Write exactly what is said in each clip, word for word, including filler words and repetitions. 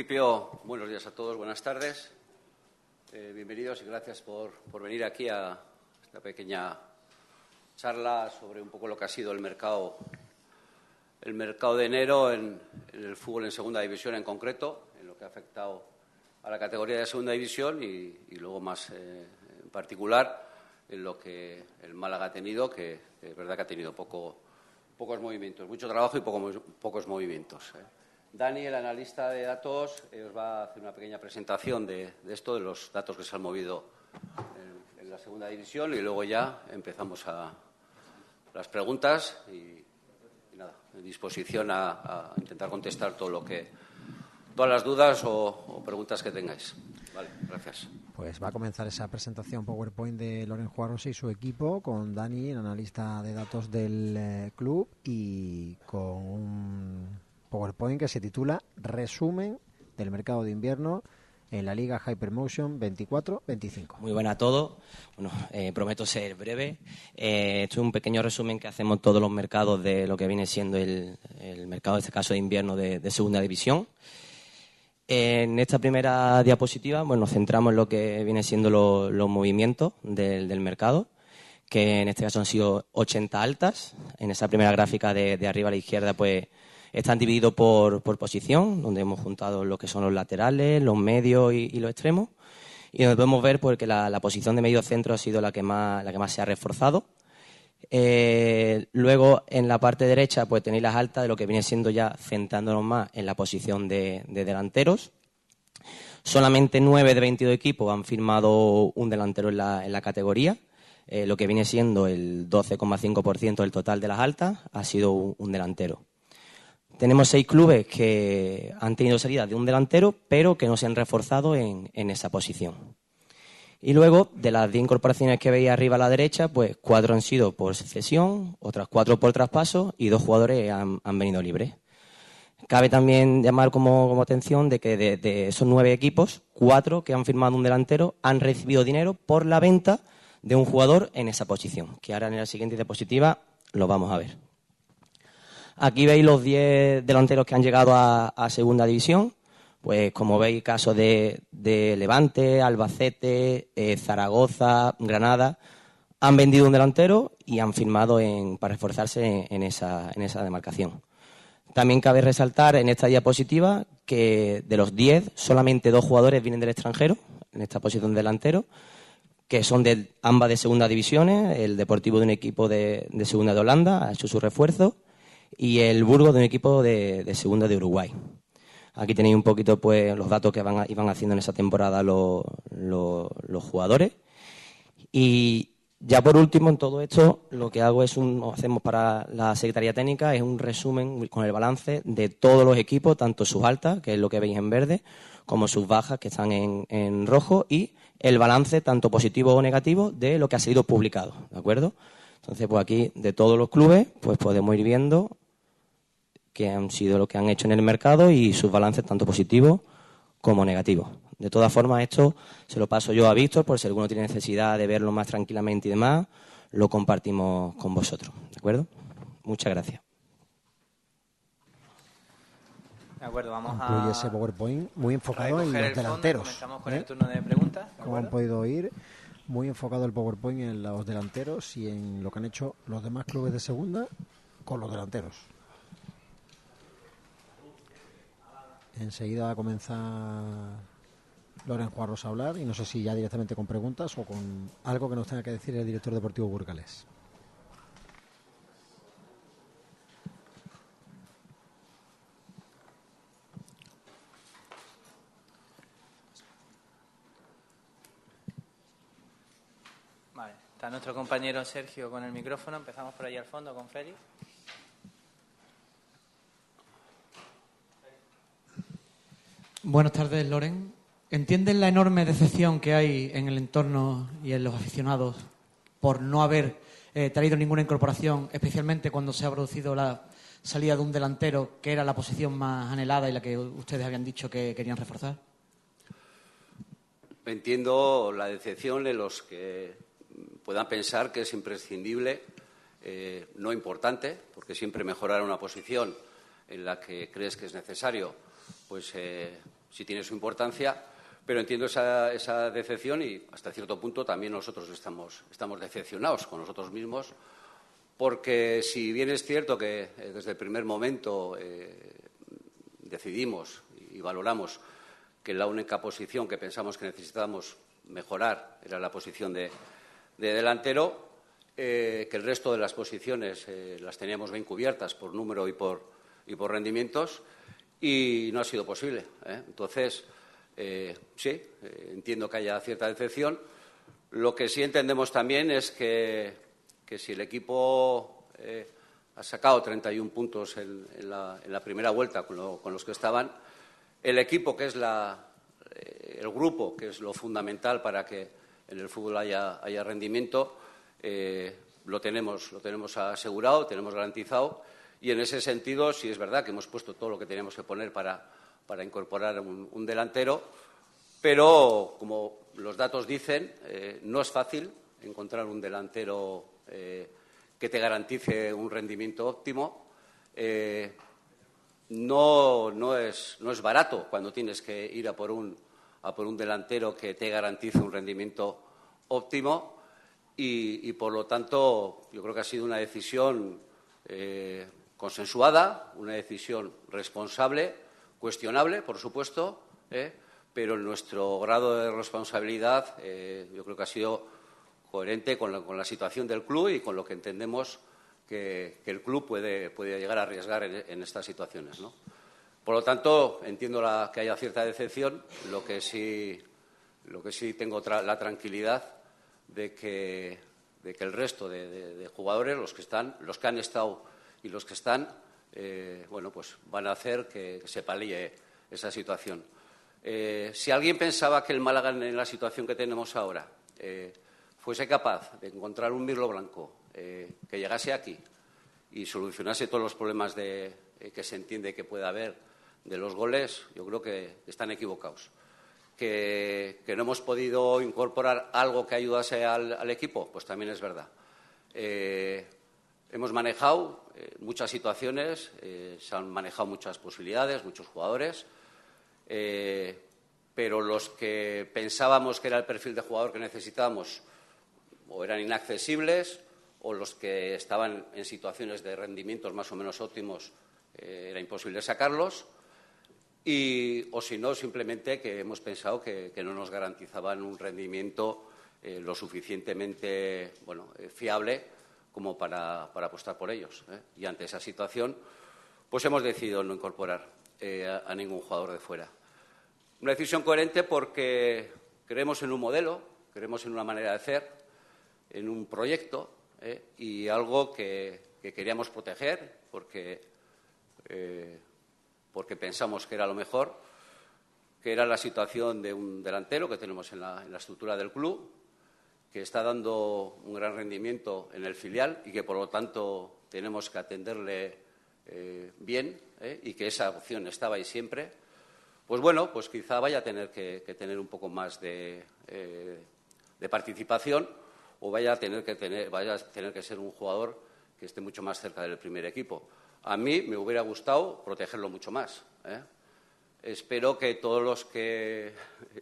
principio, buenos días a todos, buenas tardes. Eh, bienvenidos y gracias por, por venir aquí a esta pequeña charla sobre un poco lo que ha sido el mercado, el mercado de enero en, en el fútbol en segunda división en concreto, en lo que ha afectado a la categoría de segunda división y, y luego más eh, en particular en lo que el Málaga ha tenido, que es verdad que ha tenido poco, pocos movimientos, mucho trabajo y poco, pocos movimientos. Eh. Dani, el analista de datos, eh, os va a hacer una pequeña presentación de, de esto, de los datos que se han movido en, en la segunda división y luego ya empezamos a las preguntas y, y nada, en disposición a, a intentar contestar todo lo que, todas las dudas o, o preguntas que tengáis. Vale, gracias. Pues va a comenzar esa presentación PowerPoint de Loren Juarros y su equipo con Dani, el analista de datos del eh, club, y con un PowerPoint que se titula Resumen del mercado de invierno en la Liga Hypermotion veinticuatro veinticinco. Muy buena a todos. Bueno, eh, prometo ser breve. Eh, esto es un pequeño resumen que hacemos todos los mercados de lo que viene siendo el, el mercado, en este caso de invierno, de, de segunda división. En esta primera diapositiva, bueno, nos centramos en lo que viene siendo lo, los movimientos del, del mercado, que en este caso han sido ochenta altas. En esa primera gráfica de, de arriba a la izquierda, pues están divididos por, por posición, donde hemos juntado lo que son los laterales, los medios y, y los extremos. Y donde podemos ver pues, que la, la posición de medio centro ha sido la que más, la que más se ha reforzado. Eh, luego, en la parte derecha, pues tenéis las altas de lo que viene siendo ya centrándonos más en la posición de, de delanteros. Solamente nueve de veintidós equipos han firmado un delantero en la, en la categoría. Eh, lo que viene siendo el doce coma cinco por ciento del total de las altas ha sido un, un delantero. Tenemos seis clubes que han tenido salida de un delantero, pero que no se han reforzado en, en esa posición. Y luego, de las diez incorporaciones que veis arriba a la derecha, pues cuatro han sido por cesión, otras cuatro por traspaso y dos jugadores han, han venido libres. Cabe también llamar como, como atención de que de, de esos nueve equipos, cuatro que han firmado un delantero han recibido dinero por la venta de un jugador en esa posición, que ahora en la siguiente diapositiva lo vamos a ver. Aquí veis los diez delanteros que han llegado a, a segunda división. Pues como veis, casos de, de Levante, Albacete, eh, Zaragoza, Granada, han vendido un delantero y han firmado en, para reforzarse en, en, esa, en esa demarcación. También cabe resaltar en esta diapositiva que de los diez, solamente dos jugadores vienen del extranjero, en esta posición de delantero, que son de ambas de segunda divisiones, el Deportivo de un equipo de, de segunda de Holanda, ha hecho su refuerzo, y el Burgos de un equipo de, de segunda de Uruguay. Aquí tenéis un poquito pues los datos que van a, iban haciendo en esa temporada los, los, los jugadores. Y ya por último, en todo esto, lo que hago es un, hacemos para la Secretaría Técnica, es un resumen con el balance de todos los equipos, tanto sus altas, que es lo que veis en verde, como sus bajas, que están en, en rojo, y el balance, tanto positivo o negativo, de lo que ha sido publicado, ¿de acuerdo? Entonces, pues aquí, de todos los clubes, pues podemos ir viendo que han sido lo que han hecho en el mercado y sus balances tanto positivos como negativos. De todas formas, esto se lo paso yo a Víctor, por si alguno tiene necesidad de verlo más tranquilamente y demás, lo compartimos con vosotros, ¿de acuerdo? Muchas gracias. De acuerdo, vamos Incluye a ese PowerPoint muy enfocado en los delanteros. Comenzamos con ¿eh? el turno de preguntas. Como han podido oír, muy enfocado el PowerPoint en los delanteros y en lo que han hecho los demás clubes de segunda con los delanteros. Enseguida va a comenzar Loren Juarros a hablar y no sé si ya directamente con preguntas o con algo que nos tenga que decir el director deportivo Burgales. Vale, está nuestro compañero Sergio con el micrófono. Empezamos por ahí al fondo con Félix. Buenas tardes, Loren. ¿Entiendes la enorme decepción que hay en el entorno y en los aficionados por no haber eh, traído ninguna incorporación, especialmente cuando se ha producido la salida de un delantero que era la posición más anhelada y la que ustedes habían dicho que querían reforzar? Entiendo la decepción de los que puedan pensar que es imprescindible, eh, no importante, porque siempre mejorar una posición en la que crees que es necesario, pues eh, sí tiene su importancia, pero entiendo esa, esa decepción y hasta cierto punto también nosotros estamos, estamos decepcionados con nosotros mismos, porque si bien es cierto que eh, desde el primer momento eh, decidimos y valoramos que la única posición que pensamos que necesitábamos mejorar era la posición de, de delantero, eh, que el resto de las posiciones eh, las teníamos bien cubiertas por número y por, y por rendimientos, y no ha sido posible, ¿eh? Entonces, eh, sí, eh, entiendo que haya cierta decepción. Lo que sí entendemos también es que, que si el equipo eh, ha sacado treinta y un puntos en, en, la, en la primera vuelta con, lo, con los que estaban, el equipo, que es la, eh, el grupo, que es lo fundamental para que en el fútbol haya, haya rendimiento, eh, lo tenemos, lo tenemos asegurado, tenemos garantizado, y en ese sentido sí es verdad que hemos puesto todo lo que teníamos que poner para, para incorporar un, un delantero, pero como los datos dicen, eh, no es fácil encontrar un delantero eh, que te garantice un rendimiento óptimo. Eh, no, no, es, no es barato cuando tienes que ir a por, un, a por un delantero que te garantice un rendimiento óptimo y, y, por lo tanto, yo creo que ha sido una decisión eh, consensuada, una decisión responsable, cuestionable, por supuesto, ¿eh? pero en nuestro grado de responsabilidad eh, yo creo que ha sido coherente con la, con la situación del club y con lo que entendemos que, que el club puede, puede llegar a arriesgar en, en estas situaciones, ¿no? Por lo tanto, entiendo la, que haya cierta decepción, lo que sí, lo que sí tengo tra la tranquilidad de que, de que el resto de, de, de jugadores, los que están, los que han estado y los que están, eh, bueno, pues van a hacer que, que se palíe esa situación. Eh, si alguien pensaba que el Málaga, en la situación que tenemos ahora, eh, fuese capaz de encontrar un Mirlo Blanco eh, que llegase aquí y solucionase todos los problemas de, eh, que se entiende que pueda haber de los goles, yo creo que están equivocados. Que, que no hemos podido incorporar algo que ayudase al, al equipo, pues también es verdad. Eh, hemos manejado eh, muchas situaciones, eh, se han manejado muchas posibilidades, muchos jugadores. Eh, pero los que pensábamos que era el perfil de jugador que necesitábamos o eran inaccesibles o los que estaban en situaciones de rendimientos más o menos óptimos eh, era imposible sacarlos y, o si no, simplemente que hemos pensado que, que no nos garantizaban un rendimiento eh, lo suficientemente bueno, eh, fiable como para, para apostar por ellos, ¿eh? Y ante esa situación pues hemos decidido no incorporar eh, a, a ningún jugador de fuera. Una decisión coherente porque creemos en un modelo, creemos en una manera de hacer, en un proyecto ¿eh? y algo que, que queríamos proteger porque, eh, porque pensamos que era lo mejor, que era la situación de un delantero que tenemos en la, en la estructura del club, que está dando un gran rendimiento en el filial y que, por lo tanto, tenemos que atenderle eh, bien ¿eh? y que esa opción estaba ahí siempre. Pues bueno, pues quizá vaya a tener que, que tener un poco más de, eh, de participación o vaya a tener que tener, vaya a tener que ser un jugador que esté mucho más cerca del primer equipo. A mí me hubiera gustado protegerlo mucho más, ¿eh? Espero que todos los que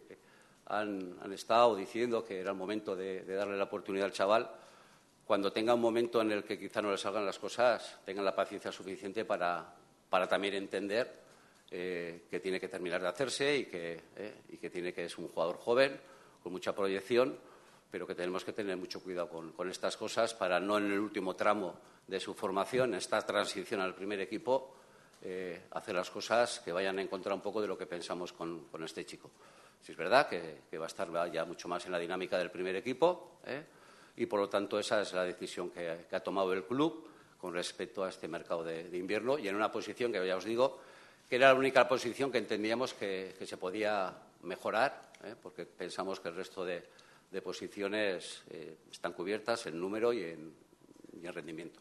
han, han estado diciendo que era el momento de, de darle la oportunidad al chaval, cuando tenga un momento en el que quizá no le salgan las cosas, tengan la paciencia suficiente para, para también entender Eh, que tiene que terminar de hacerse y que, eh, y que tiene que es un jugador joven, con mucha proyección, pero que tenemos que tener mucho cuidado con, con estas cosas para no en el último tramo de su formación, en esta transición al primer equipo, eh, hacer las cosas que vayan en contra un poco de lo que pensamos con, con este chico. Si es verdad que, que va a estar ya mucho más en la dinámica del primer equipo eh, y, por lo tanto, esa es la decisión que, que ha tomado el club con respecto a este mercado de, de invierno y en una posición que, ya os digo, que era la única posición que entendíamos que, que se podía mejorar, ¿eh? porque pensamos que el resto de, de posiciones eh, están cubiertas en número y en, y en rendimientos.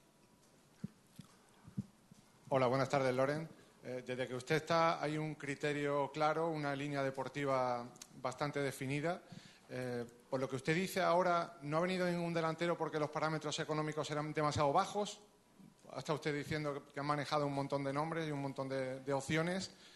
Hola, buenas tardes, Loren. Eh, desde que usted está, hay un criterio claro, una línea deportiva bastante definida. Eh, por lo que usted dice ahora, ¿no ha venido ningún delantero porque los parámetros económicos eran demasiado bajos? Está usted diciendo que han manejado un montón de nombres y un montón de, de opciones.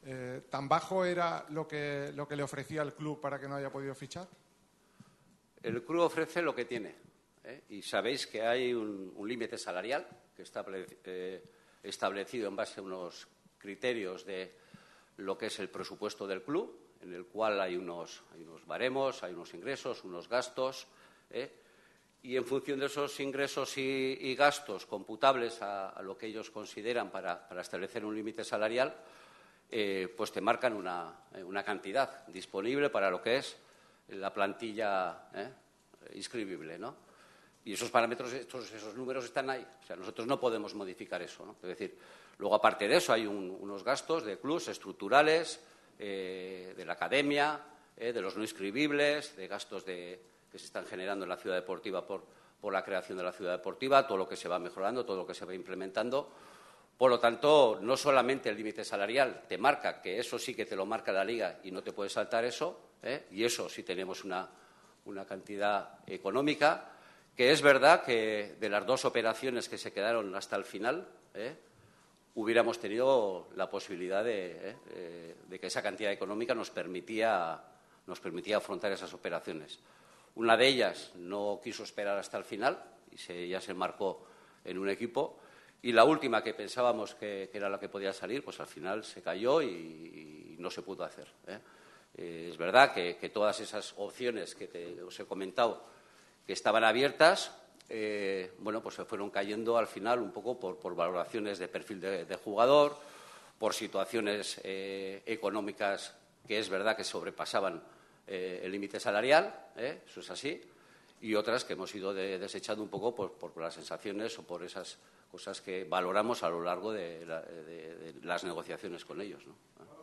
Eh, ¿Tan bajo era lo que, lo que le ofrecía el club para que no haya podido fichar? El club ofrece lo que tiene, ¿eh? Y sabéis que hay un, un límite salarial que está eh, establecido en base a unos criterios de lo que es el presupuesto del club, en el cual hay unos, hay unos baremos, hay unos ingresos, unos gastos, ¿eh? Y en función de esos ingresos y, y gastos computables a, a lo que ellos consideran para, para establecer un límite salarial, eh, pues te marcan una, una cantidad disponible para lo que es la plantilla ¿eh? inscribible, ¿no? Y esos parámetros, estos, esos números están ahí. O sea, nosotros no podemos modificar eso, ¿no? Es decir, luego, aparte de eso, hay un, unos gastos de clubs estructurales, eh, de la academia, eh, de los no inscribibles, de gastos de, que se están generando en la ciudad deportiva por, por la creación de la ciudad deportiva, todo lo que se va mejorando, todo lo que se va implementando. Por lo tanto, no solamente el límite salarial te marca, que eso sí que te lo marca la Liga y no te puedes saltar eso, ¿eh? Y eso sí tenemos una, una cantidad económica, que es verdad que de las dos operaciones que se quedaron hasta el final, ¿eh? hubiéramos tenido la posibilidad de, eh, de que esa cantidad económica nos permitía, nos permitía afrontar esas operaciones. Una de ellas no quiso esperar hasta el final y se, ya se marcó en un equipo. Y la última, que pensábamos que, que era la que podía salir, pues al final se cayó y, y no se pudo hacer, ¿eh? Eh, es verdad que, que todas esas opciones que te, os he comentado que estaban abiertas, eh, bueno, pues se fueron cayendo al final un poco por, por valoraciones de perfil de, de jugador, por situaciones eh, económicas que es verdad que sobrepasaban eh, el límite salarial, ¿eh? Eso es así, y otras que hemos ido de, desechando un poco por, por las sensaciones o por esas cosas que valoramos a lo largo de, la, de, de las negociaciones con ellos, ¿no?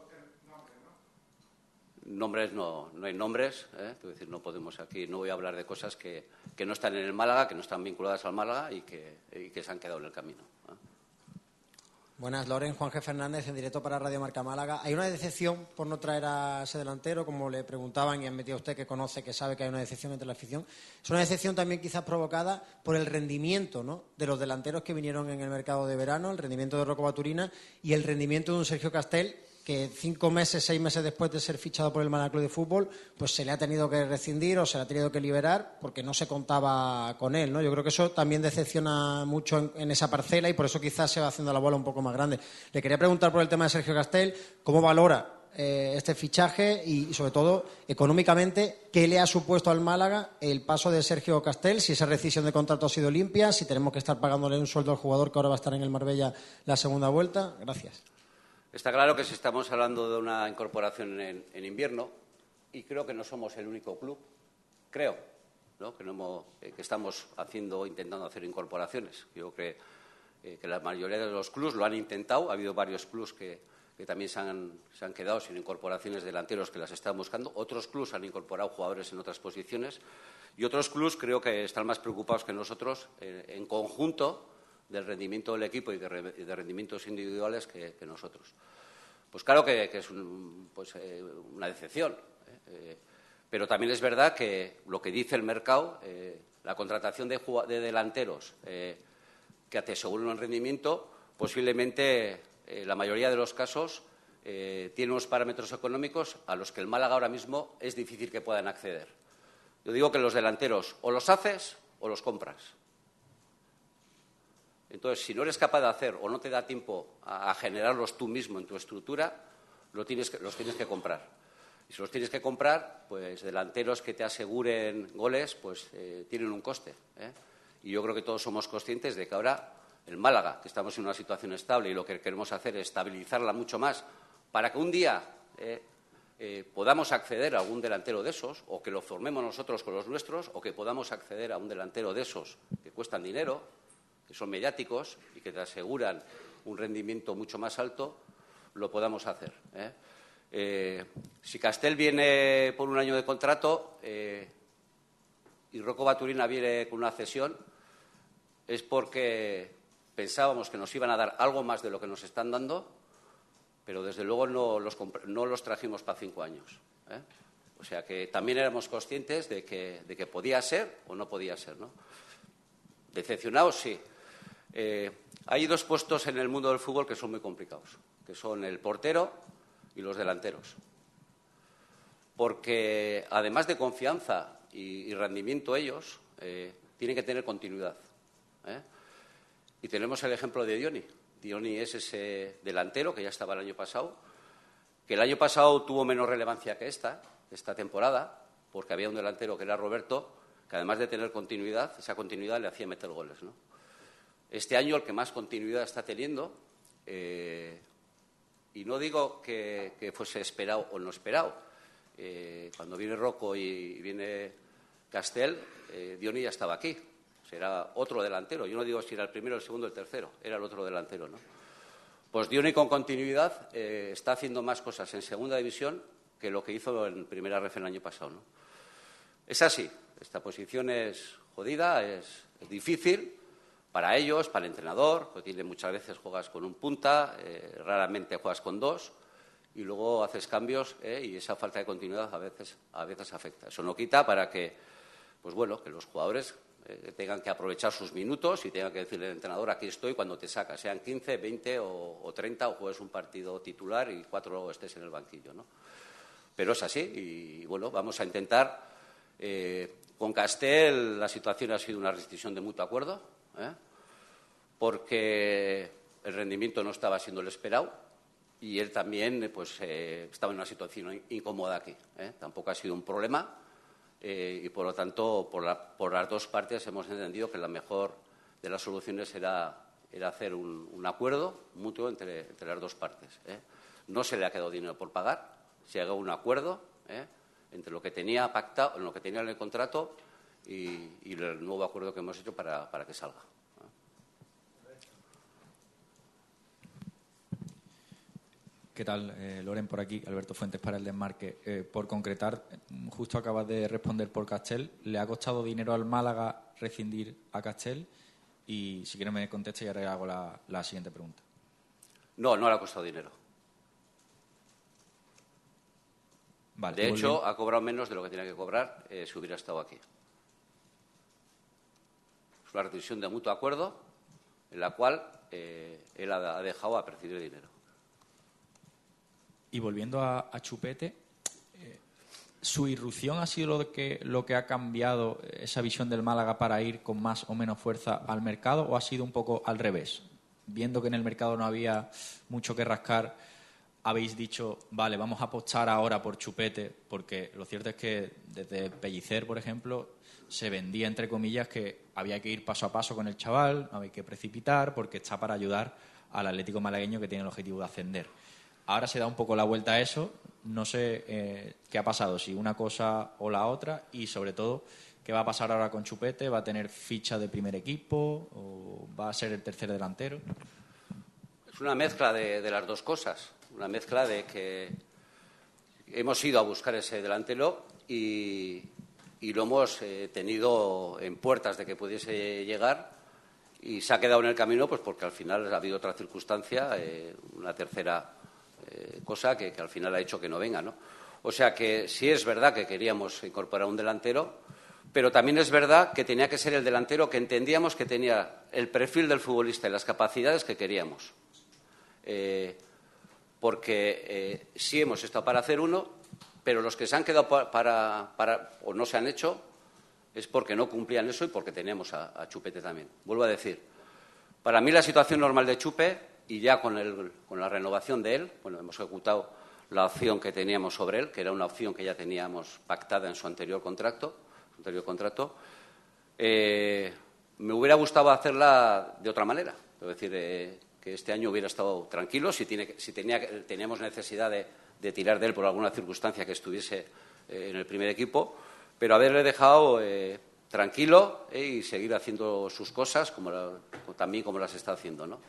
Nombres no, no hay nombres, ¿eh? Es decir, no podemos aquí, no voy a hablar de cosas que, que no están en el Málaga, que no están vinculadas al Málaga y que, y que se han quedado en el camino, ¿eh? Buenas, Loren. Juan G. Fernández, en directo para Radio Marca Málaga. ¿Hay una decepción por no traer a ese delantero, como le preguntaban y han metido a usted, que conoce, que sabe que hay una decepción entre la afición? Es una decepción también quizás provocada por el rendimiento, ¿no?, de los delanteros que vinieron en el mercado de verano, el rendimiento de Rocco Baturina y el rendimiento de un Sergio Castel, que cinco meses, seis meses después de ser fichado por el Málaga Club de Fútbol, pues se le ha tenido que rescindir o se le ha tenido que liberar porque no se contaba con él, ¿no? Yo creo que eso también decepciona mucho en, en esa parcela y por eso quizás se va haciendo la bola un poco más grande. Le quería preguntar por el tema de Sergio Castel, ¿cómo valora eh, este fichaje y, y, sobre todo, económicamente, qué le ha supuesto al Málaga el paso de Sergio Castel, si esa rescisión de contrato ha sido limpia, si tenemos que estar pagándole un sueldo al jugador que ahora va a estar en el Marbella la segunda vuelta? Gracias. Está claro que si estamos hablando de una incorporación en, en invierno, y creo que no somos el único club, creo, ¿no?, que, no hemos, eh, que estamos haciendo, intentando hacer incorporaciones. Yo creo que, eh, que la mayoría de los clubs lo han intentado. Ha habido varios clubs que, que también se han, se han quedado sin incorporaciones delanteros que las están buscando. Otros clubs han incorporado jugadores en otras posiciones y otros clubs creo que están más preocupados que nosotros eh, en conjunto del rendimiento del equipo y de, re, de rendimientos individuales que, que nosotros. Pues claro que, que es un, pues, eh, una decepción, ¿eh? Eh, pero también es verdad que lo que dice el mercado, eh, la contratación de, de delanteros eh, que te aseguren un rendimiento, posiblemente eh, la mayoría de los casos eh, tiene unos parámetros económicos a los que el Málaga ahora mismo es difícil que puedan acceder. Yo digo que los delanteros o los haces o los compras. Entonces, si no eres capaz de hacer o no te da tiempo a, a generarlos tú mismo en tu estructura, lo tienes que, los tienes que comprar. Y si los tienes que comprar, pues delanteros que te aseguren goles, pues eh, tienen un coste, ¿eh? Y yo creo que todos somos conscientes de que ahora el Málaga, que estamos en una situación estable y lo que queremos hacer es estabilizarla mucho más para que un día eh, eh, podamos acceder a algún delantero de esos, o que lo formemos nosotros con los nuestros, o que podamos acceder a un delantero de esos que cuestan dinero, que son mediáticos y que te aseguran un rendimiento mucho más alto, lo podamos hacer, ¿eh? Eh, si Castel viene por un año de contrato eh, y Rocco Baturina viene con una cesión, es porque pensábamos que nos iban a dar algo más de lo que nos están dando, pero desde luego no los, no los trajimos para cinco años, ¿eh? O sea que también éramos conscientes de que, de que podía ser o no podía ser, ¿no? Decepcionados, sí. Eh, hay dos puestos en el mundo del fútbol que son muy complicados, que son el portero y los delanteros. Porque además de confianza y, y rendimiento ellos, eh, tienen que tener continuidad. ¿eh? Y tenemos el ejemplo de Diony. Diony es ese delantero que ya estaba el año pasado, que el año pasado tuvo menos relevancia que esta, esta temporada, porque había un delantero que era Roberto, que además de tener continuidad, esa continuidad le hacía meter goles, ¿no? Este año el que más continuidad está teniendo, eh, y no digo que, que fuese esperado o no esperado, eh, cuando viene Rocco y viene Castel, eh, Diony ya estaba aquí. Era otro delantero. Yo no digo si era el primero, el segundo, el tercero. Era el otro delantero, ¿no? Pues Diony con continuidad eh, está haciendo más cosas en segunda división que lo que hizo en primera ref el año pasado, ¿no? Es así. Esta posición es jodida, es, es difícil para ellos, para el entrenador, porque tiene, muchas veces juegas con un punta, eh, raramente juegas con dos y luego haces cambios eh, y esa falta de continuidad a veces, a veces afecta. Eso no quita para que, pues bueno, que los jugadores Eh, tengan que aprovechar sus minutos y tengan que decirle al entrenador, aquí estoy cuando te saca, sean quince, veinte o, o treinta, o juegues un partido titular y cuatro estés en el banquillo, ¿no? Pero es así y, bueno, vamos a intentar. Eh, con Castel la situación ha sido una rescisión de mutuo acuerdo, ¿eh? porque el rendimiento no estaba siendo el esperado y él también pues, eh, estaba en una situación incómoda aquí, ¿eh? Tampoco ha sido un problema. Eh, y, por lo tanto, por, la, por las dos partes hemos entendido que la mejor de las soluciones era, era hacer un, un acuerdo mutuo entre, entre las dos partes. ¿eh? No se le ha quedado dinero por pagar, se ha llegado a un acuerdo ¿eh? entre lo que tenía pactado, lo que tenía en el contrato y, y el nuevo acuerdo que hemos hecho para, para que salga. ¿Qué tal? Eh, Loren por aquí, Alberto Fuentes para el Desmarque. Eh, por concretar, justo acabas de responder por Castel. ¿Le ha costado dinero al Málaga rescindir a Castel? Y si quiere me contesta y ahora hago la, la siguiente pregunta. No, no le ha costado dinero. Vale, de hecho, volviendo. ha cobrado menos de lo que tenía que cobrar eh, si hubiera estado aquí. Es una rescisión de mutuo acuerdo en la cual eh, él ha, ha dejado a percibir dinero. Y volviendo a, a Chupete, eh, ¿su irrupción ha sido lo que, lo que ha cambiado esa visión del Málaga para ir con más o menos fuerza al mercado o ha sido un poco al revés? Viendo que en el mercado no había mucho que rascar, habéis dicho, vale, vamos a apostar ahora por Chupete, porque lo cierto es que desde Pellicer, por ejemplo, se vendía, entre comillas, que había que ir paso a paso con el chaval, no había que precipitar, porque está para ayudar al Atlético malagueño que tiene el objetivo de ascender. Ahora se da un poco la vuelta a eso. No sé eh, qué ha pasado, si una cosa o la otra, y sobre todo, ¿qué va a pasar ahora con Chupete? ¿Va a tener ficha de primer equipo o va a ser el tercer delantero? Es una mezcla de, de las dos cosas. Una mezcla de que hemos ido a buscar ese delantero y, y lo hemos eh, tenido en puertas de que pudiese llegar y se ha quedado en el camino pues porque al final ha habido otra circunstancia, eh, una tercera Eh, cosa que, que al final ha hecho que no venga, ¿no? O sea que sí es verdad que queríamos incorporar un delantero, pero también es verdad que tenía que ser el delantero que entendíamos que tenía el perfil del futbolista y las capacidades que queríamos. Eh, porque eh, sí hemos estado para hacer uno, pero los que se han quedado para, para, para o no se han hecho es porque no cumplían eso y porque teníamos a, a Chupete también. Vuelvo a decir, para mí la situación normal de Chupe, y ya con, el, con la renovación de él, bueno, hemos ejecutado la opción que teníamos sobre él, que era una opción que ya teníamos pactada en su anterior contrato, su anterior contrato. Eh, me hubiera gustado hacerla de otra manera, es decir, eh, que este año hubiera estado tranquilo, si, tiene, si tenía, teníamos necesidad de, de tirar de él por alguna circunstancia que estuviese eh, en el primer equipo, pero haberle dejado eh, tranquilo eh, y seguir haciendo sus cosas, como la, también como las está haciendo, ¿no?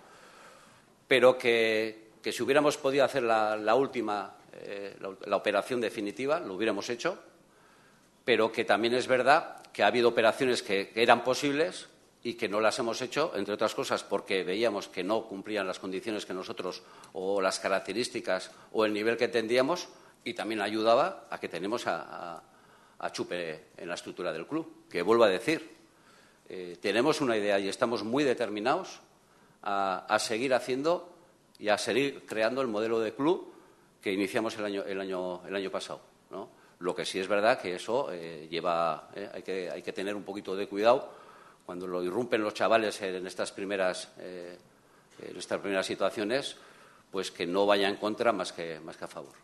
Pero que, que si hubiéramos podido hacer la, la última, eh, la, la operación definitiva, lo hubiéramos hecho, pero que también es verdad que ha habido operaciones que, que eran posibles y que no las hemos hecho, entre otras cosas porque veíamos que no cumplían las condiciones que nosotros, o las características, o el nivel que entendíamos, y también ayudaba a que tenemos a, a, a Chupe en la estructura del club. Que vuelvo a decir, eh, tenemos una idea y estamos muy determinados A, a seguir haciendo y a seguir creando el modelo de club que iniciamos el año, el año, el año pasado, ¿no? Lo que sí es verdad que eso eh, lleva, eh, hay, que, hay que tener un poquito de cuidado cuando lo irrumpen los chavales en estas primeras, eh, en estas primeras situaciones, pues que no vaya en contra más que, más que a favor.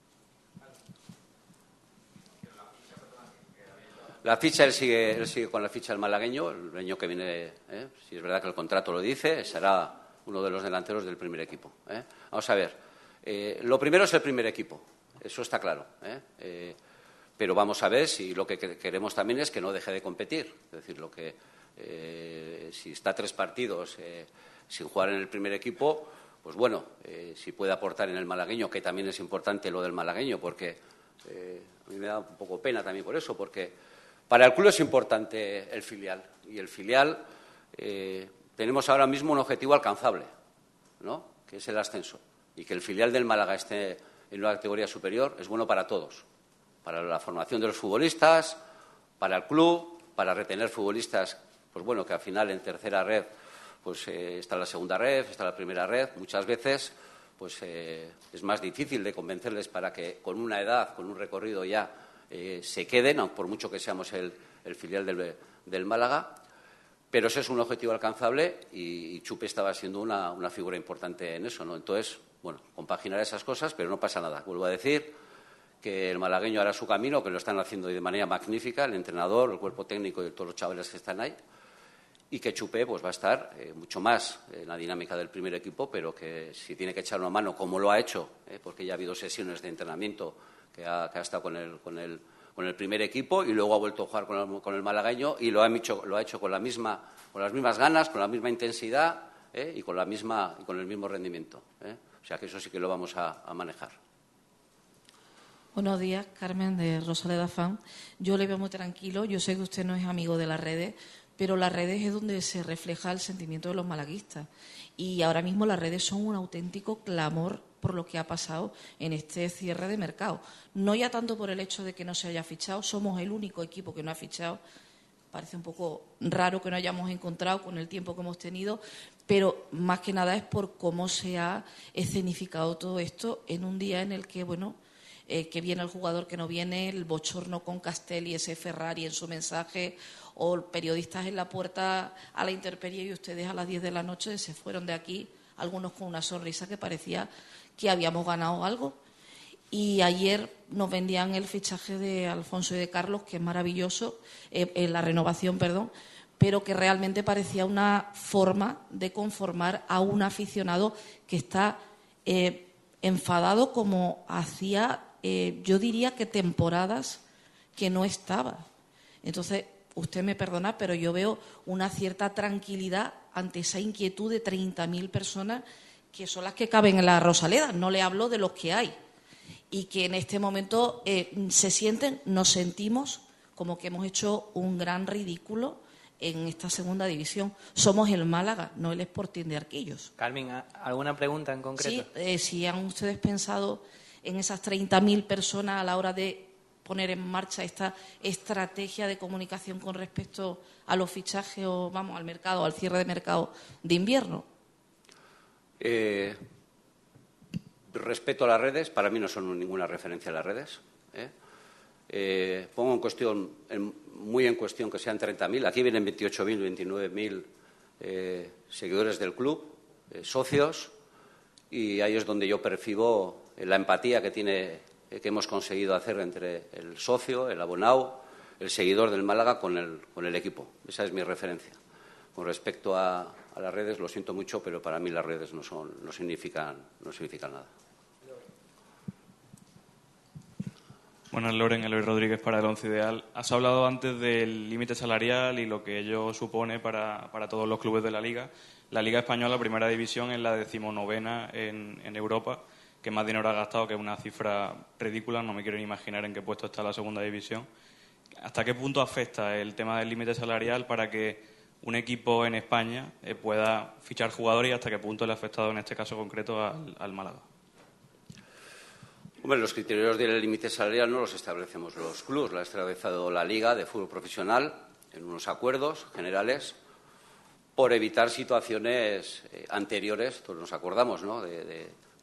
La ficha, él sigue, él sigue con la ficha del malagueño, el año que viene, ¿eh? Si es verdad que el contrato lo dice, será uno de los delanteros del primer equipo, ¿eh? Vamos a ver, eh, lo primero es el primer equipo, eso está claro, ¿eh? Eh, pero vamos a ver si lo que queremos también es que no deje de competir, es decir, lo que eh, si está tres partidos eh, sin jugar en el primer equipo, pues bueno, eh, si puede aportar en el malagueño, que también es importante lo del malagueño, porque eh, a mí me da un poco pena también por eso, porque para el club es importante el filial, y el filial eh, tenemos ahora mismo un objetivo alcanzable, ¿no?, que es el ascenso, y que el filial del Málaga esté en una categoría superior es bueno para todos, para la formación de los futbolistas, para el club, para retener futbolistas, pues bueno, que al final en tercera red pues eh, está la segunda red, está la primera red, muchas veces pues eh, es más difícil de convencerles para que con una edad, con un recorrido ya Eh, se queden, aun por mucho que seamos el, el filial del, del Málaga, pero ese es un objetivo alcanzable y, y Chupe estaba siendo una, una figura importante en eso, ¿no? Entonces, bueno, compaginar esas cosas, pero no pasa nada. Vuelvo a decir que el malagueño hará su camino, que lo están haciendo de manera magnífica, el entrenador, el cuerpo técnico y todos los chavales que están ahí, y que Chupe pues, va a estar eh, mucho más en la dinámica del primer equipo, pero que si tiene que echar una mano, como lo ha hecho, eh, porque ya ha habido sesiones de entrenamiento que ha, que ha estado con el, con, el, con el primer equipo y luego ha vuelto a jugar con el, con el malagueño y lo ha hecho, lo ha hecho con, la misma, con las mismas ganas, con la misma intensidad eh, y, con la misma, y con el mismo rendimiento. Eh. O sea que eso sí que lo vamos a, a manejar. Buenos días, Carmen, de Rosaleda Fan. Yo le veo muy tranquilo. Yo sé que usted no es amigo de las redes, pero las redes es donde se refleja el sentimiento de los malaguistas. Y ahora mismo las redes son un auténtico clamor por lo que ha pasado en este cierre de mercado. No ya tanto por el hecho de que no se haya fichado, somos el único equipo que no ha fichado. Parece un poco raro que no hayamos encontrado con el tiempo que hemos tenido, pero más que nada es por cómo se ha escenificado todo esto en un día en el que, bueno, eh, que viene el jugador, que no viene, el bochorno con Castelli, ese Ferrari en su mensaje, o periodistas en la puerta a la intemperie y ustedes a las diez de la noche se fueron de aquí, algunos con una sonrisa que parecía que habíamos ganado algo. Y ayer nos vendían el fichaje de Alfonso y de Carlos, que es maravilloso, eh, eh, la renovación, perdón, pero que realmente parecía una forma de conformar a un aficionado que está eh, enfadado como hacía, eh, yo diría que temporadas que no estaba. Entonces, usted me perdona, pero yo veo una cierta tranquilidad ante esa inquietud de treinta mil personas que son las que caben en la Rosaleda. No le hablo de los que hay. Y que en este momento eh, se sienten, nos sentimos como que hemos hecho un gran ridículo en esta segunda división. Somos el Málaga, no el Sporting de Arquillos. Carmen, ¿alguna pregunta en concreto? Sí, eh, si han ustedes pensado en esas treinta mil personas a la hora de poner en marcha esta estrategia de comunicación con respecto a los fichajes o, vamos, al mercado, al cierre de mercado de invierno. Eh, respeto a las redes, para mí no son ninguna referencia a las redes. ¿eh? Eh, pongo en cuestión, en, muy en cuestión que sean treinta mil. Aquí vienen veintiocho mil, veintinueve mil eh, seguidores del club, eh, socios, y ahí es donde yo percibo la empatía que tiene, eh, que hemos conseguido hacer entre el socio, el abonado, el seguidor del Málaga con el, con el equipo. Esa es mi referencia. Con respecto a, a las redes, lo siento mucho, pero para mí las redes no son, no significan, no significan nada. Buenas, Loren, Eloy Rodríguez para el Once Ideal. Has hablado antes del límite salarial y lo que ello supone para, para todos los clubes de la Liga. La Liga Española, primera división, es la decimonovena en, en Europa, que más dinero ha gastado, que es una cifra ridícula. No me quiero ni imaginar en qué puesto está la segunda división. ¿Hasta qué punto afecta el tema del límite salarial para que un equipo en España eh, pueda fichar jugadores y hasta qué punto le ha afectado en este caso concreto al, al Málaga? Hombre, los criterios del límite salarial no los establecemos los clubes, lo ha establecido la Liga de Fútbol Profesional en unos acuerdos generales por evitar situaciones eh, anteriores, todos nos acordamos, ¿no?, de, de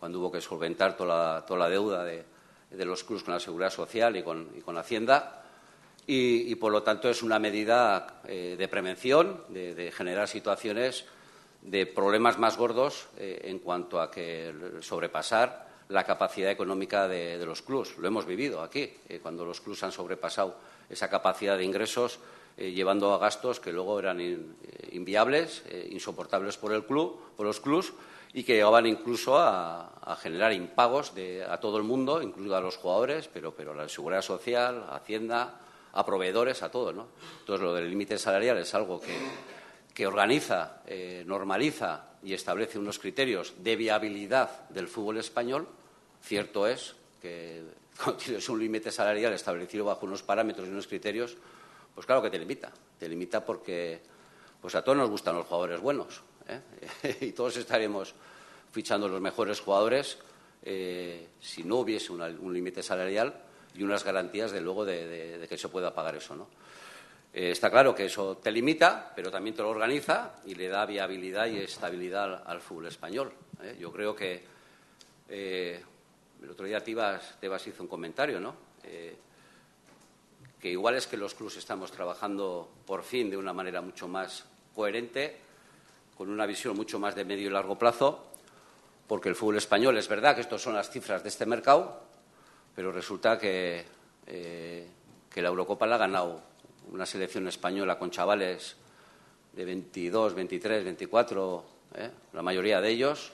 cuando hubo que solventar toda la, toda la deuda de, de los clubes con la Seguridad Social y con, y con Hacienda. Y, y, por lo tanto, es una medida eh, de prevención, de, de generar situaciones de problemas más gordos eh, en cuanto a que sobrepasar la capacidad económica de, de los clubes. Lo hemos vivido aquí, eh, cuando los clubes han sobrepasado esa capacidad de ingresos, eh, llevando a gastos que luego eran in, eh, inviables, eh, insoportables por el club, por los clubes, y que llegaban incluso a, a generar impagos de, a todo el mundo, incluido a los jugadores, pero, pero a la Seguridad Social, a Hacienda, a proveedores, a todo, ¿no? Entonces, lo del límite salarial es algo que, que organiza, eh, normaliza y establece unos criterios de viabilidad del fútbol español. Cierto es que cuando tienes un límite salarial establecido bajo unos parámetros y unos criterios, pues claro que te limita. Te limita porque pues a todos nos gustan los jugadores buenos, ¿eh? Y todos estaremos fichando los mejores jugadores eh, si no hubiese una, un límite salarial y unas garantías, de luego, de, de, de que se pueda pagar eso, ¿no? Eh, está claro que eso te limita, pero también te lo organiza y le da viabilidad y estabilidad al, al fútbol español, ¿eh? Yo creo que eh, el otro día Tebas, Tebas hizo un comentario, ¿no? Eh, que igual es que los clubes estamos trabajando por fin de una manera mucho más coherente, con una visión mucho más de medio y largo plazo, porque el fútbol español, es verdad que estas son las cifras de este mercado, pero resulta que, eh, que la Eurocopa la ha ganado una selección española con chavales de veintidós, veintitrés, veinticuatro, ¿eh? La mayoría de ellos,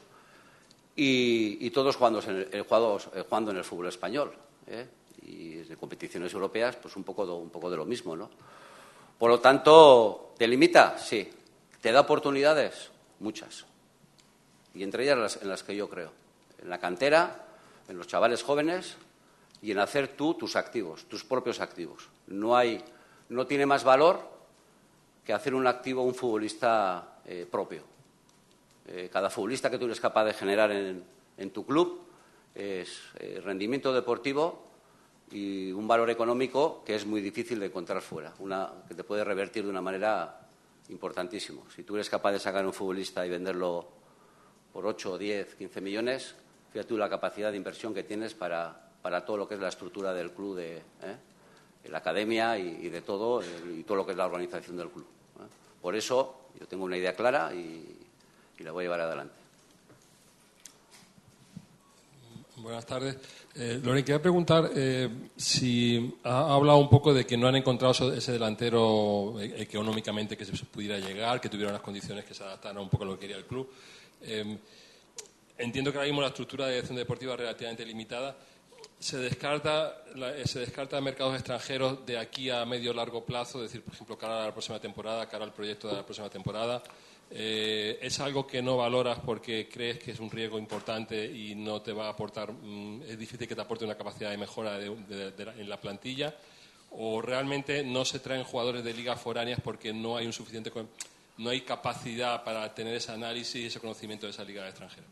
y, y todos jugando en, el, eh, jugando, eh, jugando en el fútbol español, ¿eh? Y de competiciones europeas, pues un poco, de, un poco de lo mismo, ¿no? Por lo tanto, ¿te limita? Sí. ¿Te da oportunidades? Muchas. Y entre ellas las, en las que yo creo. En la cantera, en los chavales jóvenes y en hacer tú tus activos, tus propios activos. No hay, no tiene más valor que hacer un activo un futbolista eh, propio. Eh, cada futbolista que tú eres capaz de generar en, en tu club es eh, rendimiento deportivo y un valor económico que es muy difícil de encontrar fuera, una, que te puede revertir de una manera importantísima. Si tú eres capaz de sacar un futbolista y venderlo por ocho, diez, quince millones, fíjate tú la capacidad de inversión que tienes para, para todo lo que es la estructura del club, de, ¿eh? de la academia y, y de todo, y todo lo que es la organización del club, ¿eh? Por eso yo tengo una idea clara y, y la voy a llevar adelante. Buenas tardes. Eh, Loren, quería preguntar eh, si ha hablado un poco de que no han encontrado ese delantero eh, económicamente que se pudiera llegar, que tuviera unas condiciones que se adaptaran un poco a lo que quería el club. Eh, entiendo que ahora mismo la estructura de dirección deportiva es relativamente limitada. ¿Se descarta, la, se descarta mercados extranjeros de aquí a medio o largo plazo? Es decir, por ejemplo, cara a la próxima temporada, cara al proyecto de la próxima temporada. Eh, ¿Es algo que no valoras porque crees que es un riesgo importante y no te va a aportar, mm, es difícil que te aporte una capacidad de mejora de, de, de la, en la plantilla? ¿O realmente no se traen jugadores de ligas foráneas porque no hay un suficiente, no hay capacidad para tener ese análisis y ese conocimiento de esa liga extranjera?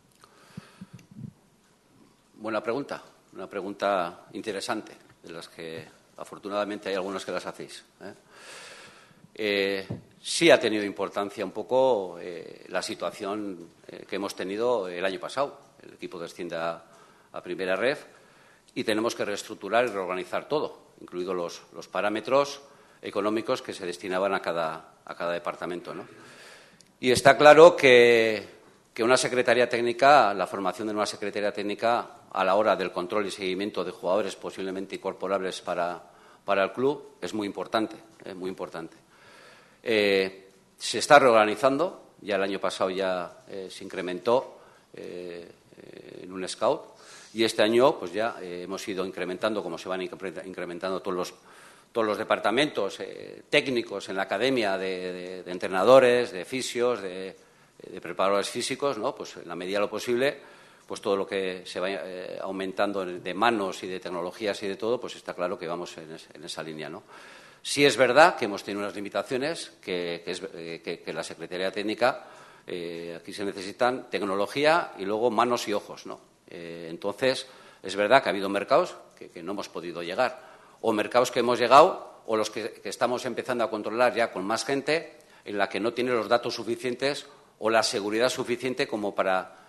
Buena pregunta, una pregunta interesante, de las que afortunadamente hay algunas que las hacéis, ¿eh? Eh, sí ha tenido importancia un poco eh, la situación eh, que hemos tenido el año pasado. El equipo desciende a, a Primera Ref y tenemos que reestructurar y reorganizar todo, incluidos los, los parámetros económicos que se destinaban a cada, a cada departamento, ¿no? Y está claro que, que una secretaría técnica, la formación de una secretaría técnica a la hora del control y seguimiento de jugadores posiblemente incorporables para, para el club es muy importante, es muy importante. Eh, se está reorganizando, ya el año pasado ya eh, se incrementó eh, eh, en un scout y este año pues ya eh, hemos ido incrementando, como se van incrementando todos los, todos los departamentos eh, técnicos en la academia de, de, de entrenadores, de fisios, de, de preparadores físicos, ¿no? Pues en la medida de lo posible, pues todo lo que se va eh, aumentando de manos y de tecnologías y de todo, pues está claro que vamos en, es, en esa línea, ¿no? Sí es verdad que hemos tenido unas limitaciones, que, que, es, que, que la Secretaría Técnica, eh, aquí se necesitan tecnología y luego manos y ojos, ¿no? Eh, entonces, es verdad que ha habido mercados que, que no hemos podido llegar, o mercados que hemos llegado, o los que, que estamos empezando a controlar ya con más gente, en la que no tiene los datos suficientes o la seguridad suficiente como para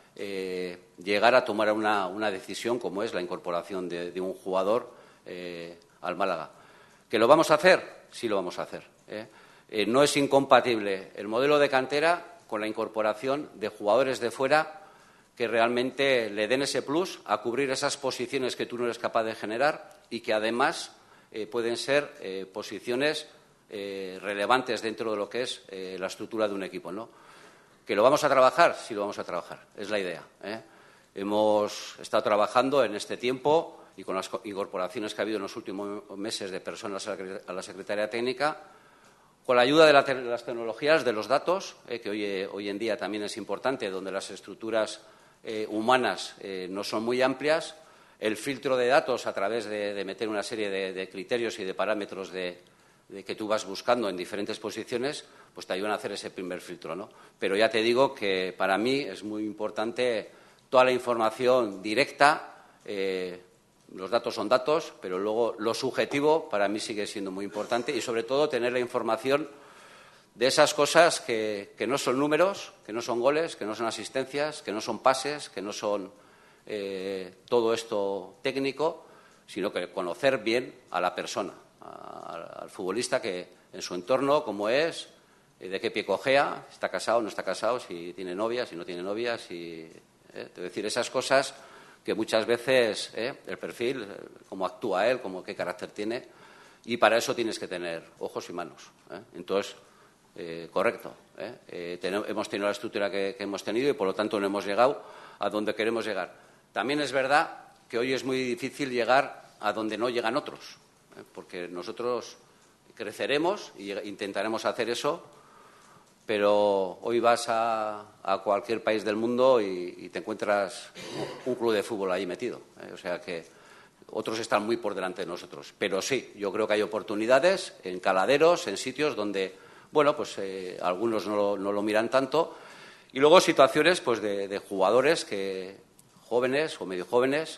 eh, llegar a tomar una, una decisión como es la incorporación de, de un jugador eh, al Málaga. ¿Que lo vamos a hacer? Sí lo vamos a hacer. ¿eh? Eh, no es incompatible el modelo de cantera con la incorporación de jugadores de fuera que realmente le den ese plus a cubrir esas posiciones que tú no eres capaz de generar y que además eh, pueden ser eh, posiciones eh, relevantes dentro de lo que es eh, la estructura de un equipo, ¿no? ¿Que lo vamos a trabajar? Sí lo vamos a trabajar, es la idea. ¿eh? Hemos estado trabajando en este tiempo y con las incorporaciones que ha habido en los últimos meses de personas a la Secretaría Técnica, con la ayuda de, la te de las tecnologías, de los datos, eh, que hoy, eh, hoy en día también es importante, donde las estructuras eh, humanas eh, no son muy amplias, el filtro de datos a través de, de meter una serie de, de criterios y de parámetros de, de que tú vas buscando en diferentes posiciones, pues te ayudan a hacer ese primer filtro, ¿no? Pero ya te digo que para mí es muy importante toda la información directa. Eh, los datos son datos, pero luego lo subjetivo para mí sigue siendo muy importante y, sobre todo, tener la información de esas cosas que, que no son números, que no son goles, que no son asistencias, que no son pases, que no son eh, todo esto técnico, sino que conocer bien a la persona, a, al futbolista, que en su entorno, cómo es, de qué pie cojea, está casado, no está casado, si tiene novia, si no tiene novia, si, eh, es decir, esas cosas que muchas veces eh, el perfil, cómo actúa él, cómo, qué carácter tiene, y para eso tienes que tener ojos y manos. ¿eh? Entonces, eh, correcto, ¿eh? Eh, ten, hemos tenido la estructura que, que hemos tenido y, por lo tanto, no hemos llegado a donde queremos llegar. También es verdad que hoy es muy difícil llegar a donde no llegan otros, ¿eh? porque nosotros creceremos e intentaremos hacer eso, pero hoy vas a, a cualquier país del mundo y, y te encuentras un club de fútbol ahí metido. ¿eh? O sea que otros están muy por delante de nosotros. Pero sí, yo creo que hay oportunidades en caladeros, en sitios donde, bueno, pues eh, algunos no lo, no lo miran tanto. Y luego situaciones pues de, de jugadores que jóvenes o medio jóvenes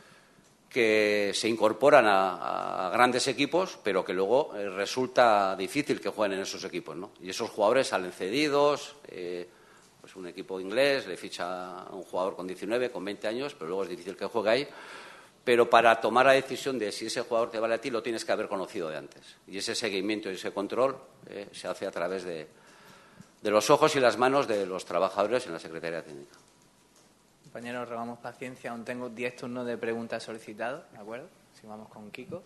que se incorporan a, a grandes equipos, pero que luego eh, resulta difícil que jueguen en esos equipos, ¿no? Y esos jugadores salen cedidos, eh, pues un equipo inglés le ficha a un jugador con diecinueve, con veinte años, pero luego es difícil que juegue ahí. Pero para tomar la decisión de si ese jugador te vale a ti, lo tienes que haber conocido de antes. Y ese seguimiento y ese control eh, se hace a través de, de los ojos y las manos de los trabajadores en la Secretaría Técnica. Compañeros, rogamos paciencia. Aún tengo diez turnos de preguntas solicitados, ¿de acuerdo? Si vamos con Kiko.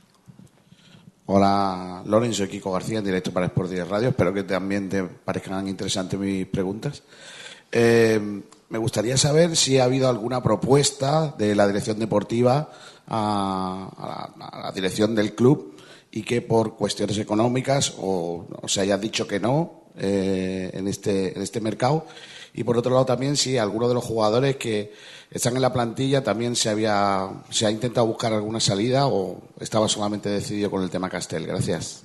Hola, Loren, soy Kiko García, en directo para Sport diez Radio. Espero que también te parezcan interesantes mis preguntas. Eh, me gustaría saber si ha habido alguna propuesta de la dirección deportiva a, a, la, a la dirección del club y que por cuestiones económicas o, o se haya dicho que no eh, en, este, en este mercado. Y por otro lado también si alguno de los jugadores que están en la plantilla también se había se ha intentado buscar alguna salida o estaba solamente decidido con el tema Castel. Gracias.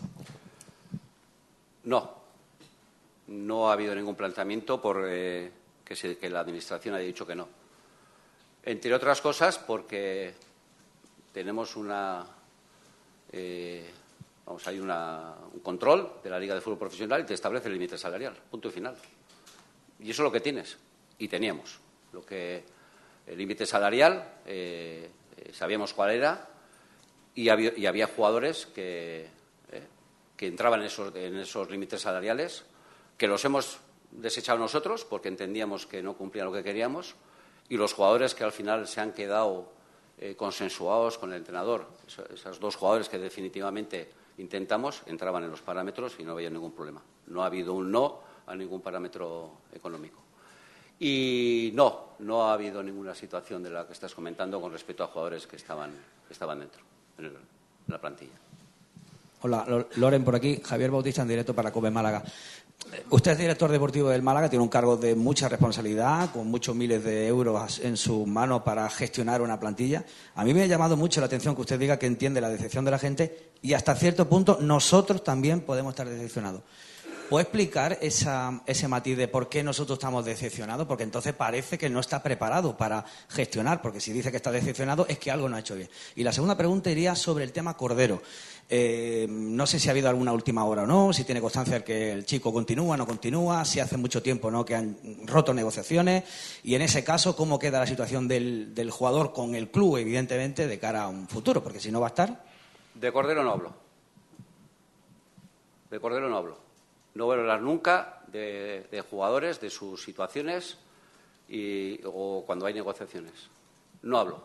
No, no ha habido ningún planteamiento por eh, que, se, que la Administración haya dicho que no. Entre otras cosas porque tenemos una eh, vamos hay una, un control de la Liga de Fútbol Profesional y te establece el límite salarial, punto y final. Y eso es lo que tienes, y teníamos. Lo que el límite salarial, eh, eh, sabíamos cuál era, y había, y había jugadores que, eh, que entraban en esos, en esos límites salariales, que los hemos desechado nosotros porque entendíamos que no cumplían lo que queríamos, y los jugadores que al final se han quedado eh, consensuados con el entrenador. Esos, esos dos jugadores que definitivamente intentamos entraban en los parámetros y no había ningún problema. No ha habido un no a ningún parámetro económico. Y no, no ha habido ninguna situación de la que estás comentando con respecto a jugadores que estaban, que estaban dentro, en, el, en la plantilla. Hola, Loren, por aquí. Javier Bautista, en directo para COPE Málaga. Usted es director deportivo del Málaga, tiene un cargo de mucha responsabilidad, con muchos miles de euros en sus manos para gestionar una plantilla. A mí me ha llamado mucho la atención que usted diga que entiende la decepción de la gente y hasta cierto punto nosotros también podemos estar decepcionados. ¿Puede explicar esa, ese matiz de por qué nosotros estamos decepcionados? Porque entonces parece que no está preparado para gestionar, porque si dice que está decepcionado es que algo no ha hecho bien. Y la segunda pregunta iría sobre el tema Cordero. Eh, no sé si ha habido alguna última hora o no, si tiene constancia de que el chico continúa o no continúa, si hace mucho tiempo no que han roto negociaciones y en ese caso cómo queda la situación del, del jugador con el club, evidentemente, de cara a un futuro, porque si no va a estar... De Cordero no hablo. De Cordero no hablo. No voy a hablar nunca de, de jugadores, de sus situaciones y, o cuando hay negociaciones. No hablo.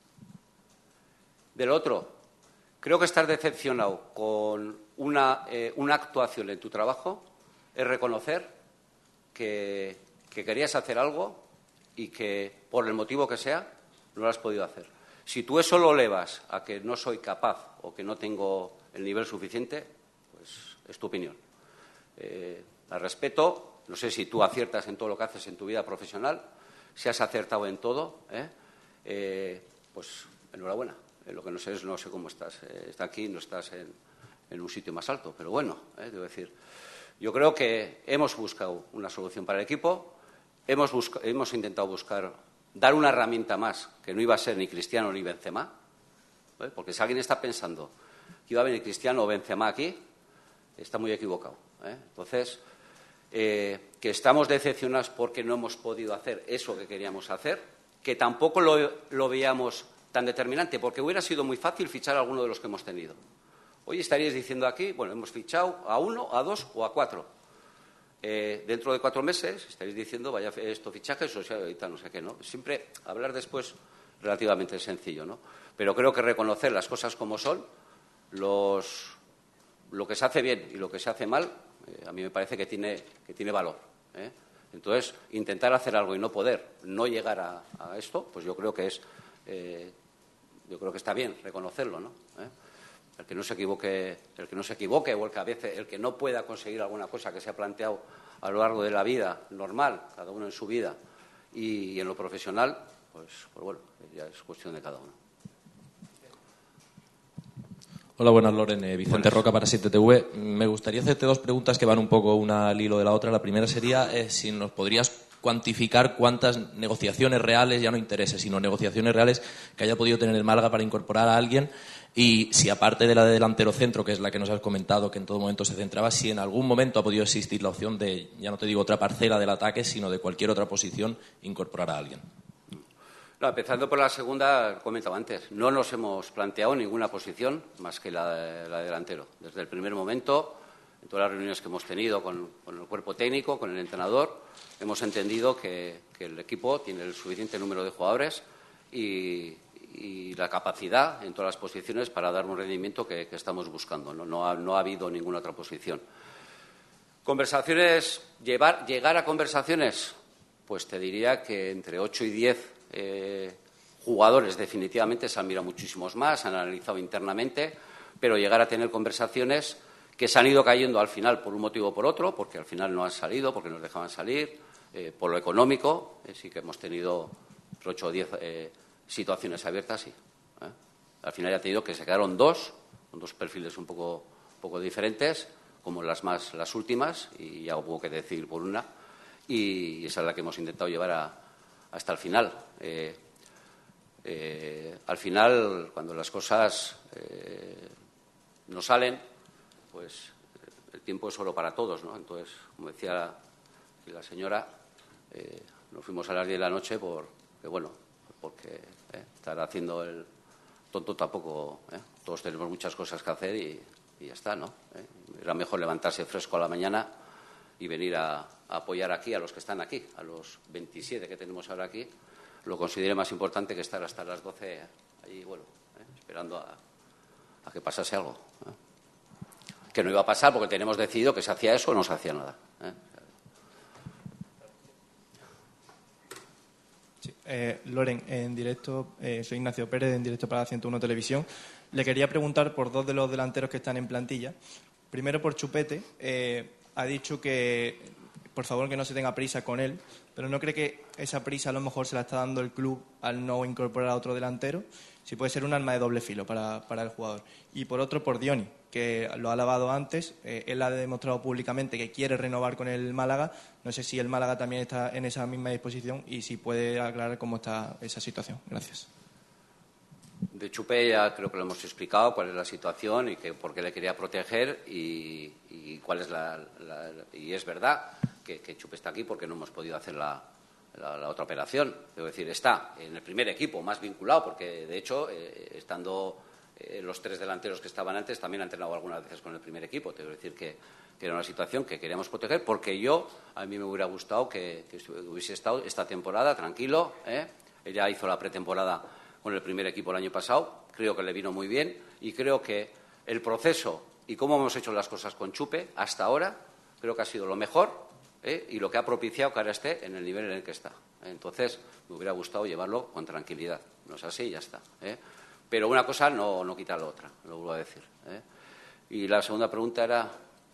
Del otro... Creo que estar decepcionado con una, eh, una actuación en tu trabajo es reconocer que, que querías hacer algo y que, por el motivo que sea, no lo has podido hacer. Si tú eso lo elevas a que no soy capaz o que no tengo el nivel suficiente, pues es tu opinión. Eh, la respeto. No sé si tú aciertas en todo lo que haces en tu vida profesional, si has acertado en todo, ¿eh? Eh, pues enhorabuena. Lo que no sé es, no sé cómo estás. Eh, está aquí, no estás en, en un sitio más alto. Pero bueno, eh, debo decir, yo creo que hemos buscado una solución para el equipo, hemos, busca, hemos intentado buscar, dar una herramienta más, que no iba a ser ni Cristiano ni Benzema, ¿eh? Porque si alguien está pensando que iba a venir Cristiano o Benzema aquí, está muy equivocado. ¿eh? Entonces, eh, que estamos decepcionados porque no hemos podido hacer eso que queríamos hacer, que tampoco lo, lo veíamos tan determinante, porque hubiera sido muy fácil fichar a alguno de los que hemos tenido. Hoy estaríais diciendo aquí, bueno, hemos fichado a uno, a dos o a cuatro. Eh, dentro de cuatro meses estaréis diciendo, vaya esto fichajes o sea, ahorita no sé qué, ¿no? Siempre hablar después relativamente sencillo, ¿no? Pero creo que reconocer las cosas como son, los, lo que se hace bien y lo que se hace mal, eh, a mí me parece que tiene, que tiene valor, ¿eh? Entonces, intentar hacer algo y no poder, no llegar a, a esto, pues yo creo que es... Eh, yo creo que está bien reconocerlo, ¿no? ¿Eh? El que no se equivoque, el que no se equivoque o el que a veces, el que no pueda conseguir alguna cosa que se ha planteado a lo largo de la vida normal, cada uno en su vida y, y en lo profesional, pues, pues bueno, ya es cuestión de cada uno. Hola, buenas, Loren. Eh, Vicente buenas. Roca para siete T V. Me gustaría hacerte dos preguntas que van un poco una al hilo de la otra. La primera sería eh, si nos podrías cuantificar cuántas negociaciones reales, ya no intereses, sino negociaciones reales que haya podido tener el Málaga para incorporar a alguien y si aparte de la de delantero centro, que es la que nos has comentado que en todo momento se centraba, si en algún momento ha podido existir la opción de, ya no te digo otra parcela del ataque, sino de cualquier otra posición, incorporar a alguien. No, empezando por la segunda, comentaba antes, no nos hemos planteado ninguna posición más que la de, la de delantero. Desde el primer momento, en todas las reuniones que hemos tenido con, con el cuerpo técnico, con el entrenador, hemos entendido que, que el equipo tiene el suficiente número de jugadores y, y la capacidad en todas las posiciones para dar un rendimiento que, que estamos buscando. No, no, ha, no ha habido ninguna otra posición. Conversaciones, llevar, llegar a conversaciones, pues te diría que entre ocho y diez eh, jugadores definitivamente se han mirado muchísimos más, se han analizado internamente, pero llegar a tener conversaciones que se han ido cayendo al final por un motivo o por otro, porque al final no han salido, porque nos dejaban salir, eh, por lo económico, eh, sí que hemos tenido ocho o diez eh, situaciones abiertas, sí. ¿eh? Al final ya te digo que se quedaron dos, con dos perfiles un poco, un poco diferentes, como las más las últimas, y ya hubo que decidir por una, y esa es la que hemos intentado llevar a, hasta el final. Eh, eh, al final, cuando las cosas eh, no salen, pues el tiempo es solo para todos, ¿no? Entonces, como decía la señora, eh, nos fuimos a las diez de la noche por, que, bueno, porque eh, estar haciendo el tonto tampoco, ¿eh? Todos tenemos muchas cosas que hacer y, y ya está, ¿no? ¿Eh? Era mejor levantarse fresco a la mañana y venir a, a apoyar aquí a los que están aquí, a los veintisiete que tenemos ahora aquí. Lo consideré más importante que estar hasta las doce allí, bueno, ¿eh? esperando a, a que pasase algo, ¿eh? Que no iba a pasar porque tenemos decidido que se hacía eso o no se hacía nada, ¿eh? Sí, eh, Loren, en directo, eh, soy Ignacio Pérez, en directo para ciento uno Televisión. Le quería preguntar por dos de los delanteros que están en plantilla. Primero por Chupete. Eh, ha dicho que por favor que no se tenga prisa con él, pero ¿no cree que esa prisa a lo mejor se la está dando el club al no incorporar a otro delantero? Si puede ser un arma de doble filo para, para el jugador. Y por otro, por Dioni, que lo ha alabado antes, eh, él ha demostrado públicamente que quiere renovar con el Málaga. No sé si el Málaga también está en esa misma disposición y si puede aclarar cómo está esa situación. Gracias. De Chupé ya creo que lo hemos explicado cuál es la situación y que por qué le quería proteger y, y cuál es la, la y es verdad que, que Chupé está aquí porque no hemos podido hacer la, la, la otra operación. Debo decir, está en el primer equipo más vinculado porque de hecho eh, estando eh, los tres delanteros que estaban antes también ha entrenado algunas veces con el primer equipo. Debo decir que, que era una situación que queríamos proteger porque yo a mí me hubiera gustado que, que hubiese estado esta temporada tranquilo. ¿eh? Ella hizo la pretemporada con el primer equipo el año pasado, creo que le vino muy bien y creo que el proceso y cómo hemos hecho las cosas con Chupe hasta ahora creo que ha sido lo mejor ¿eh? y lo que ha propiciado que ahora esté en el nivel en el que está. Entonces, me hubiera gustado llevarlo con tranquilidad. No es así y ya está. ¿eh? Pero una cosa no, no quita la otra, lo vuelvo a decir. ¿eh? Y la segunda pregunta era...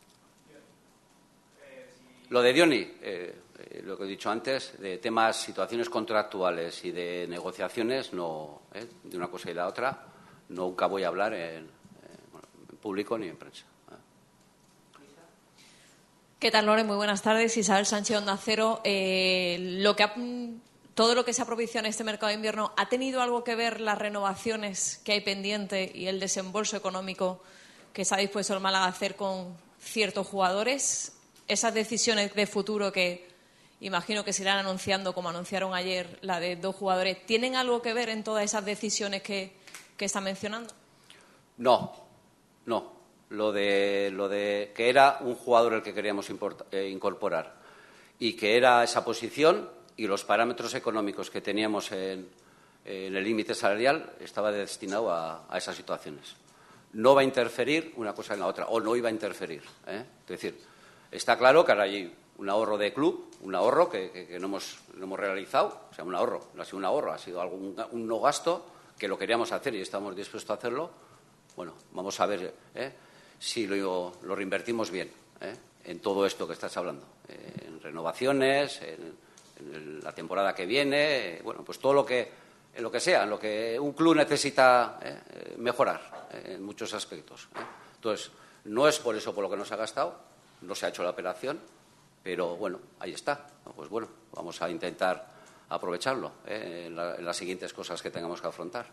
Lo de Dioni, eh, eh, lo que he dicho antes, de temas, situaciones contractuales y de negociaciones, no, eh, de una cosa y la otra, nunca voy a hablar en, eh, bueno, en público ni en prensa. ¿eh? ¿Qué tal, Loren? Muy buenas tardes. Isabel Sánchez, Onda Cero. Eh, lo que ha, todo lo que se ha propiciado en este mercado de invierno, ¿ha tenido algo que ver las renovaciones que hay pendiente y el desembolso económico que se ha dispuesto el Málaga a hacer con ciertos jugadores? Esas decisiones de futuro que imagino que se irán anunciando, como anunciaron ayer, la de dos jugadores, ¿tienen algo que ver en todas esas decisiones que, que está mencionando? No, no. Lo de, lo de que era un jugador el que queríamos importa, eh, incorporar y que era esa posición y los parámetros económicos que teníamos en, en el límite salarial estaba destinado a, a esas situaciones. No va a interferir una cosa en la otra, o no iba a interferir. ¿eh? Es decir, está claro que ahora hay un ahorro de club, un ahorro que, que, que no, hemos, no hemos realizado, o sea, un ahorro, no ha sido un ahorro, ha sido algún, un no gasto que lo queríamos hacer y estamos dispuestos a hacerlo. Bueno, vamos a ver ¿eh? si lo, lo reinvertimos bien ¿eh? en todo esto que estás hablando, eh, en renovaciones, en, en la temporada que viene, eh, bueno, pues todo lo que, en lo que sea, en lo que un club necesita eh, mejorar eh, en muchos aspectos. ¿eh? Entonces, no es por eso por lo que nos ha gastado. No se ha hecho la operación, pero bueno, ahí está. Pues bueno, vamos a intentar aprovecharlo ¿eh? en, la, en las siguientes cosas que tengamos que afrontar.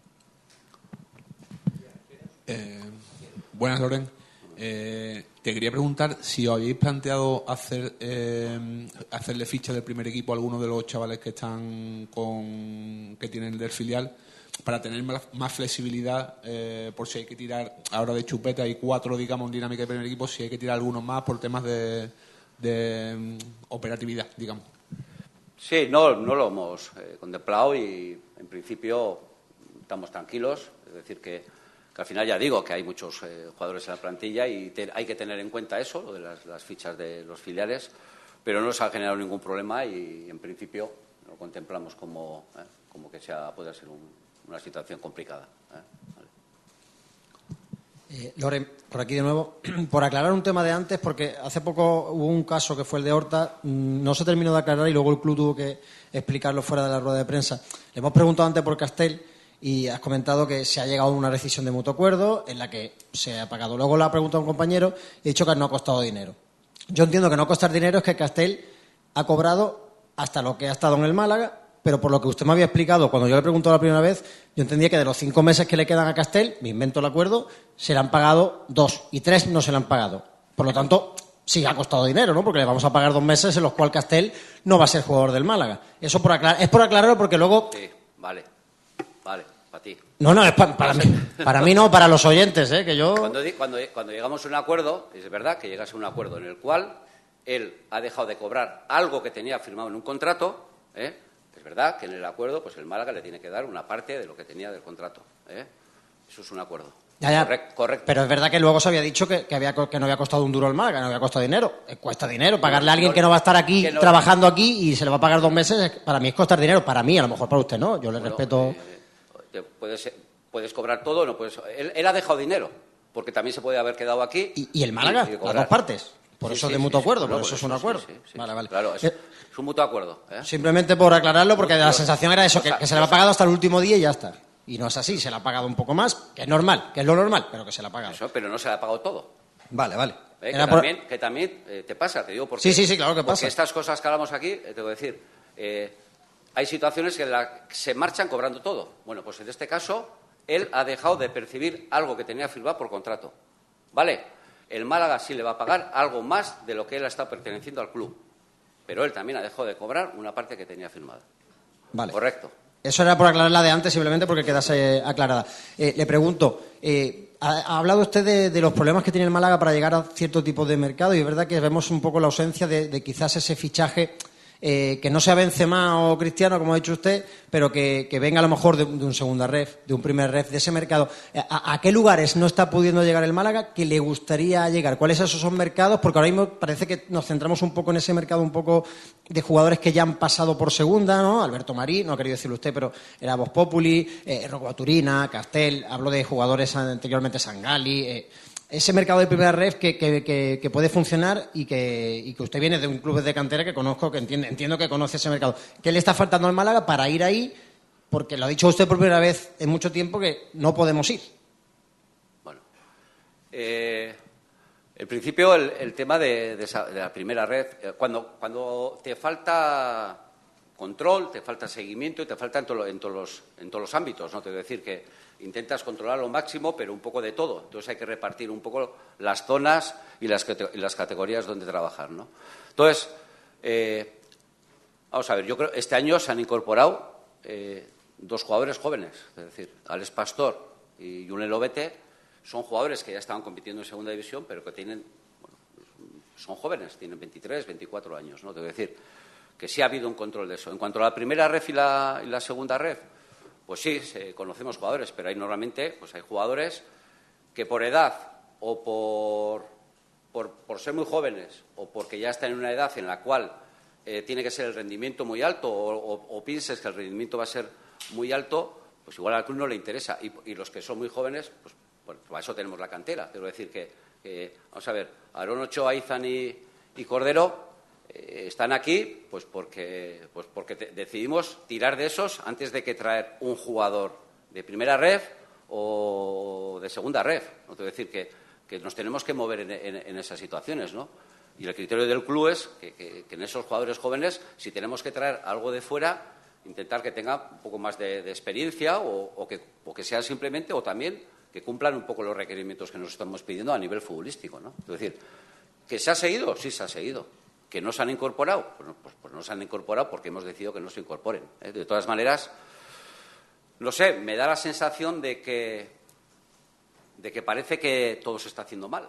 Eh, buenas, Loren. Eh, te quería preguntar si os habéis planteado hacer eh, hacerle ficha del primer equipo a alguno de los chavales que están con que tienen del filial para tener más, más flexibilidad eh, por si hay que tirar ahora de chupeta hay cuatro digamos en dinámica de primer equipo, si hay que tirar algunos más por temas de, de um, operatividad, digamos. Sí, no, no lo hemos eh, contemplado y en principio estamos tranquilos, es decir que, que al final ya digo que hay muchos eh, jugadores en la plantilla y te, hay que tener en cuenta eso, lo de las, las fichas de los filiales, pero no nos ha generado ningún problema y en principio lo contemplamos como, eh, como que sea, puede ser un una situación complicada. ¿eh? Vale. Eh, Loren, por aquí de nuevo, por aclarar un tema de antes, porque hace poco hubo un caso que fue el de Horta, no se terminó de aclarar y luego el club tuvo que explicarlo fuera de la rueda de prensa. Le hemos preguntado antes por Castel y has comentado que se ha llegado a una decisión de mutuo acuerdo en la que se ha pagado. Luego le ha preguntado a un compañero y ha dicho que no ha costado dinero. Yo entiendo que no costar dinero es que Castel ha cobrado hasta lo que ha estado en el Málaga, pero por lo que usted me había explicado cuando yo le preguntó la primera vez, yo entendía que de los cinco meses que le quedan a Castel, me invento el acuerdo, se le han pagado dos y tres no se le han pagado. Por lo tanto, sí ha costado dinero, ¿no? Porque le vamos a pagar dos meses en los cuales Castel no va a ser jugador del Málaga. Eso por aclarar, es por aclararlo porque luego... Sí, vale, vale, para ti. No, no, es pa, para mí, para mí no, para los oyentes, ¿eh? Que yo... Cuando, cuando, cuando llegamos a un acuerdo, es verdad que llegas a un acuerdo en el cual él ha dejado de cobrar algo que tenía firmado en un contrato, ¿eh? Es verdad que en el acuerdo pues el Málaga le tiene que dar una parte de lo que tenía del contrato. ¿eh? Eso es un acuerdo. Ya, ya. Correcto, correcto. Pero es verdad que luego se había dicho que, que, había, que no había costado un duro el Málaga, no había costado dinero. Cuesta dinero. Pagarle a alguien que no va a estar aquí no, trabajando aquí y se le va a pagar dos meses, para mí es costar dinero. Para mí, a lo mejor para usted no. Yo le bueno, respeto... Eh, puedes, puedes cobrar todo, no puedes... Él, él ha dejado dinero, porque también se puede haber quedado aquí. ¿Y, y el Málaga? Y, y las dos partes. por Sí, eso sí, de sí, mutuo sí, acuerdo, no, por por eso es eso, un sí, acuerdo. sí, sí. Vale, vale. Claro, es, Eh, es un mutuo acuerdo. ¿eh? Simplemente por aclararlo, porque la Pero- sensación era eso, que, cosa- que se le ha pagado hasta el último día y ya está. Y no es así, se le ha pagado un poco más, que es normal, que es lo normal, pero que se le ha pagado. Eso, pero no se le ha pagado todo. Vale, vale. ¿eh? Que, Era por- también, que también eh, te pasa, te digo, porque, Sí, sí, sí, claro que porque pasa. estas cosas que hablamos aquí, eh, te voy a decir, eh, hay situaciones que la- se marchan cobrando todo. Bueno, pues en este caso, él ha dejado de percibir algo que tenía firmado por contrato. ¿Vale? El Málaga sí le va a pagar algo más de lo que él ha estado perteneciendo al club. Pero él también ha dejado de cobrar una parte que tenía firmada. Vale. Correcto. Eso era por aclarar la de antes, simplemente porque quedase aclarada. Eh, le pregunto, eh, ha, ha hablado usted de, de los problemas que tiene el Málaga para llegar a cierto tipo de mercado y es verdad que vemos un poco la ausencia de, de quizás ese fichaje eh, que no sea Benzema o Cristiano, como ha dicho usted, pero que, que venga a lo mejor de, de un segunda ref, de un primer ref, de ese mercado. ¿A, a qué lugares no está pudiendo llegar el Málaga que le gustaría llegar? ¿Cuáles esos son mercados? Porque ahora mismo parece que nos centramos un poco en ese mercado un poco de jugadores que ya han pasado por segunda, ¿no? Alberto Marí, no ha querido decirlo usted, pero era Voz Populi, eh, Rocco Baturina, Castel, hablo de jugadores anteriormente, Sangali, eh, ese mercado de primera ref que, que, que, que puede funcionar y que, y que usted viene de un club de cantera que conozco, que entiende, entiendo que conoce ese mercado. ¿Qué le está faltando al Málaga para ir ahí? Porque lo ha dicho usted por primera vez en mucho tiempo que no podemos ir. Eh, en principio, el, el tema de, de, esa- de la primera red, eh, cuando, cuando te falta control, te falta seguimiento y te falta en, to- en todos los, en todos los ámbitos, ¿no? Te voy a decir que intentas controlar lo máximo, pero un poco de todo. Entonces hay que repartir un poco las zonas y las, cate- y las categorías donde trabajar, ¿no? Entonces, eh, vamos a ver, yo creo que este año se han incorporado eh, dos jugadores jóvenes, es decir, Alex Pastor y Julen Lobete. Son jugadores que ya estaban compitiendo en segunda división, pero que tienen, bueno, son jóvenes, tienen veintitrés, veinticuatro años, ¿no? Te voy a decir que sí ha habido un control de eso. En cuanto a la primera ref y la, y la segunda ref, pues sí, se, conocemos jugadores, pero hay normalmente, pues hay jugadores que por edad o por, por, por ser muy jóvenes o porque ya están en una edad en la cual eh, tiene que ser el rendimiento muy alto o, o, o pienses que el rendimiento va a ser muy alto, pues igual al club no le interesa. Y, y los que son muy jóvenes, pues bueno, para eso tenemos la cantera. Quiero decir que, que vamos a ver, Aarón Ochoa, Izan y, y Cordero eh, están aquí pues porque, pues porque te- decidimos tirar de esos antes de que traer un jugador de primera ref o de segunda ref. No te voy a decir que, que nos tenemos que mover en, en- en esas situaciones, ¿no? Y el criterio del club es que, que- que en esos jugadores jóvenes, si tenemos que traer algo de fuera, intentar que tenga un poco más de, de experiencia o, o que, o que sean simplemente o también que cumplan un poco los requerimientos que nos estamos pidiendo a nivel futbolístico, ¿no? Es decir, ¿que se ha seguido? Sí, se ha seguido. ¿Que no se han incorporado? Pues, no- pues- pues no se han incorporado porque hemos decidido que no se incorporen, ¿eh? De todas maneras, no sé, me da la sensación de que, de que parece que todo se está haciendo mal.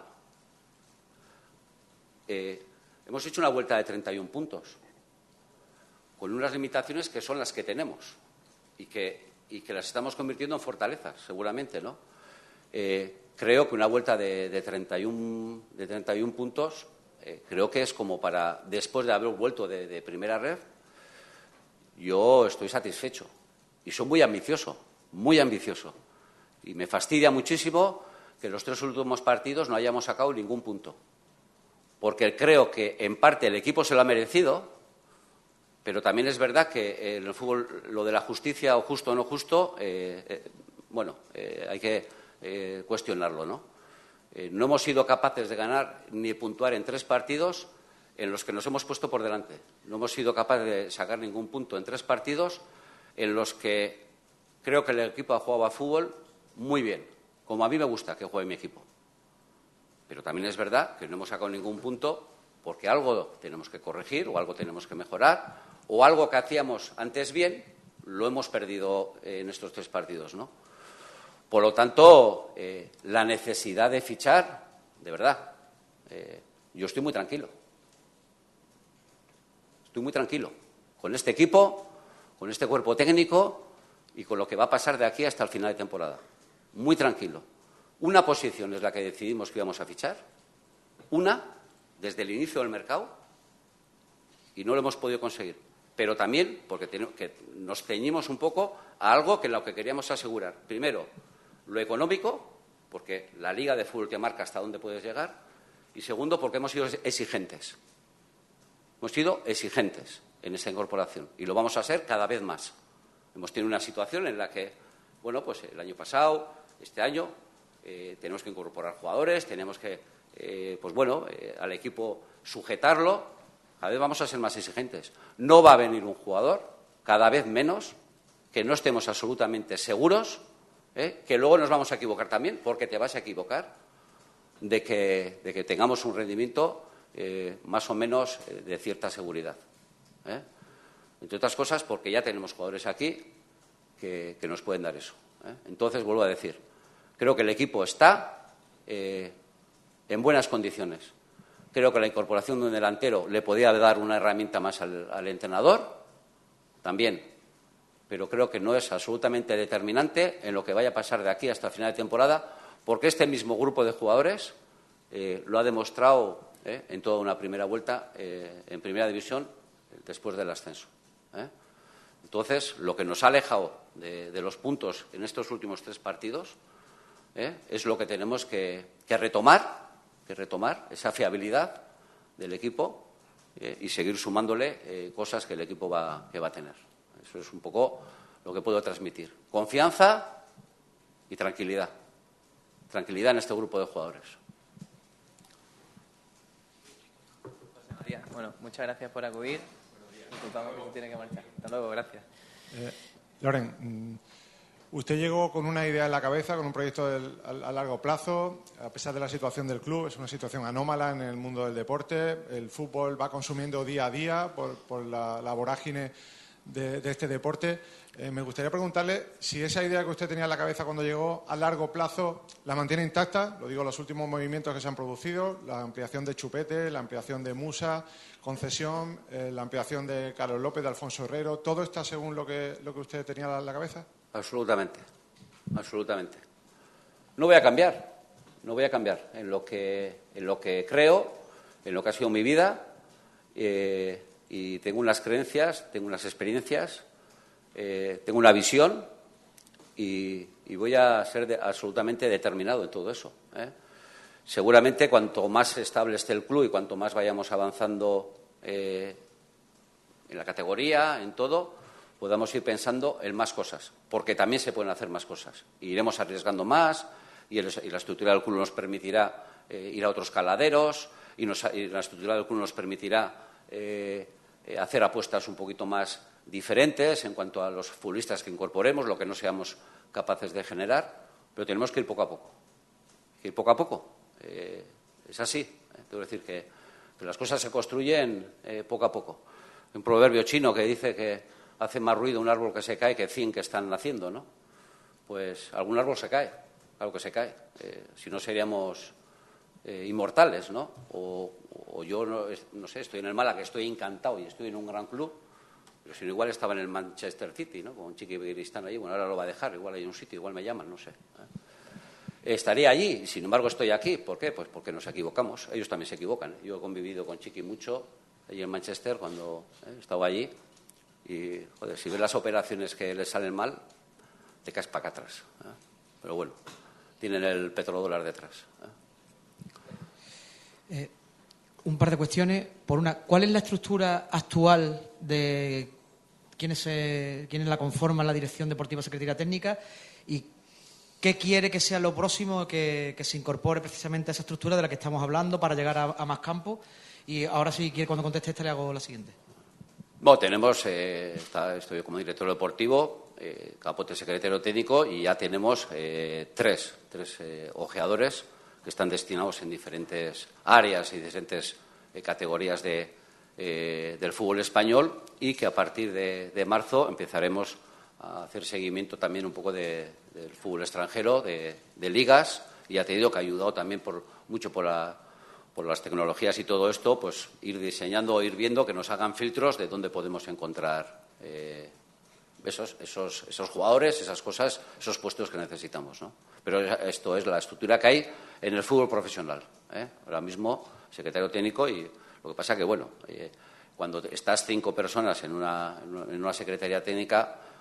Eh, hemos hecho una vuelta de treinta y uno puntos, con unas limitaciones que son las que tenemos y que, y que las estamos convirtiendo en fortalezas, seguramente, ¿no? Eh, creo que una vuelta de, de, treinta y uno, de treinta y uno puntos eh, creo que es como para, después de haber vuelto de, de primera red, yo estoy satisfecho y soy muy ambicioso, muy ambicioso. Y me fastidia muchísimo que en los tres últimos partidos no hayamos sacado ningún punto. Porque creo que en parte el equipo se lo ha merecido, pero también es verdad que en el fútbol lo de la justicia o justo o no justo, eh, eh, bueno, eh, hay que eh, cuestionarlo, ¿no? Eh, no hemos sido capaces de ganar ni puntuar en tres partidos en los que nos hemos puesto por delante. No hemos sido capaces de sacar ningún punto en tres partidos en los que creo que el equipo ha jugado a fútbol muy bien, como a mí me gusta que juegue mi equipo. Pero también es verdad que no hemos sacado ningún punto porque algo tenemos que corregir o algo tenemos que mejorar o algo que hacíamos antes bien lo hemos perdido en estos tres partidos, ¿no? Por lo tanto, eh, la necesidad de fichar, de verdad, eh, yo estoy muy tranquilo. Estoy muy tranquilo con este equipo, con este cuerpo técnico y con lo que va a pasar de aquí hasta el final de temporada. Muy tranquilo. Una posición es la que decidimos que íbamos a fichar, una desde el inicio del mercado, y no lo hemos podido conseguir. Pero también porque ten- que nos ceñimos un poco a algo que lo que queríamos asegurar. Primero, lo económico, porque la liga de fútbol te marca hasta dónde puedes llegar, Y segundo, porque hemos sido exigentes. Hemos sido exigentes en esta incorporación y lo vamos a ser cada vez más. Hemos tenido una situación en la que, bueno, pues el año pasado, este año, eh, tenemos que incorporar jugadores, tenemos que, eh, pues bueno, eh, al equipo sujetarlo. Cada vez vamos a ser más exigentes. No va a venir un jugador, cada vez menos, que no estemos absolutamente seguros, ¿eh? que luego nos vamos a equivocar también, porque te vas a equivocar, de que, de que tengamos un rendimiento eh, más o menos eh, de cierta seguridad. ¿eh? Entre otras cosas, porque ya tenemos jugadores aquí que, que nos pueden dar eso. ¿eh? Entonces, vuelvo a decir, creo que el equipo está eh, en buenas condiciones. Creo que la incorporación de un delantero le podía dar una herramienta más al, al entrenador, también, pero creo que no es absolutamente determinante en lo que vaya a pasar de aquí hasta el final de temporada, porque este mismo grupo de jugadores eh, lo ha demostrado eh, en toda una primera vuelta eh, en primera división después del ascenso. ¿eh? Entonces, lo que nos ha alejado de, de los puntos en estos últimos tres partidos ¿eh? es lo que tenemos que, que retomar, que retomar esa fiabilidad del equipo eh, y seguir sumándole eh, cosas que el equipo va, que va a tener. Eso es un poco lo que puedo transmitir. Confianza y tranquilidad. Tranquilidad en este grupo de jugadores. José María, bueno, muchas gracias por acudir. Disculpamos que se tiene que marchar. Hasta luego, gracias. Eh, Loren, usted llegó con una idea en la cabeza, con un proyecto del, a, a largo plazo. A pesar de la situación del club, es una situación anómala en el mundo del deporte. El fútbol va consumiendo día a día por, por la, la vorágine de, de este deporte. Eh, me gustaría preguntarle si esa idea que usted tenía en la cabeza cuando llegó a largo plazo la mantiene intacta. Lo digo, los últimos movimientos que se han producido, la ampliación de Chupete, la ampliación de Musa, concesión, eh, la ampliación de Carlos López, de Alfonso Herrero. ¿Todo está según lo que, lo que usted tenía en la cabeza? Absolutamente, absolutamente. No voy a cambiar, no voy a cambiar en lo que, en lo que creo, en lo que ha sido mi vida, eh, y tengo unas creencias, tengo unas experiencias, eh, tengo una visión y, y voy a ser de, absolutamente determinado en todo eso. ¿eh? Seguramente cuanto más estable esté el club y cuanto más vayamos avanzando eh, en la categoría, en todo, podamos ir pensando en más cosas, porque también se pueden hacer más cosas. Y iremos arriesgando más y, el, y la estructura del club nos permitirá eh, ir a otros caladeros y, nos, y la estructura del club nos permitirá eh, eh, hacer apuestas un poquito más diferentes en cuanto a los futbolistas que incorporemos, lo que no seamos capaces de generar, pero tenemos que ir poco a poco. Ir poco a poco. Eh, es así. Eh, tengo que decir que, que las cosas se construyen eh, poco a poco. Hay un proverbio chino que dice que hace más ruido un árbol que se cae que cien que están naciendo, ¿no? Pues algún árbol se cae, claro que se cae. Eh, si no seríamos eh, inmortales, ¿no? O, o yo, no, no sé, estoy en el Málaga, que estoy encantado y estoy en un gran club, pero si no, igual estaba en el Manchester City, ¿no? Con Chiqui Beguiristán allí, bueno, ahora lo va a dejar, igual hay un sitio, igual me llaman, no sé. ¿eh? Estaría allí, sin embargo estoy aquí. ¿Por qué? Pues porque nos equivocamos. Ellos también se equivocan. Yo he convivido con Chiqui mucho allí en Manchester cuando eh, estaba allí. Y, joder, si ves las operaciones que les salen mal, te caes para acá atrás. ¿eh? Pero bueno, tienen el petrodólar detrás. ¿eh? Eh, un par de cuestiones. Por una, ¿cuál es la estructura actual de quiénes, se, quiénes la conforman la Dirección Deportiva Secretaría Técnica? ¿Y qué quiere que sea lo próximo que, que se incorpore precisamente a esa estructura de la que estamos hablando para llegar a, a más campos? Y ahora, si quiere, cuando conteste esta, le hago la siguiente. Bueno, tenemos, eh, está, estoy como director deportivo, eh, Capote secretario técnico y ya tenemos eh, tres, tres eh, ojeadores que están destinados en diferentes áreas y diferentes eh, categorías de, eh, del fútbol español y que a partir de, de marzo empezaremos a hacer seguimiento también un poco de, del fútbol extranjero, de, de ligas, y ya te digo que ha ayudado también por, mucho por la por las tecnologías y todo esto, pues ir diseñando, ir viendo, que nos hagan filtros de dónde podemos encontrar eh, esos, esos, esos jugadores, esas cosas, esos puestos que necesitamos, ¿no? Pero esto es la estructura que hay en el fútbol profesional, ¿eh? Ahora mismo, secretario técnico, y lo que pasa que, bueno, eh, cuando estás cinco personas en una, en una secretaría técnica,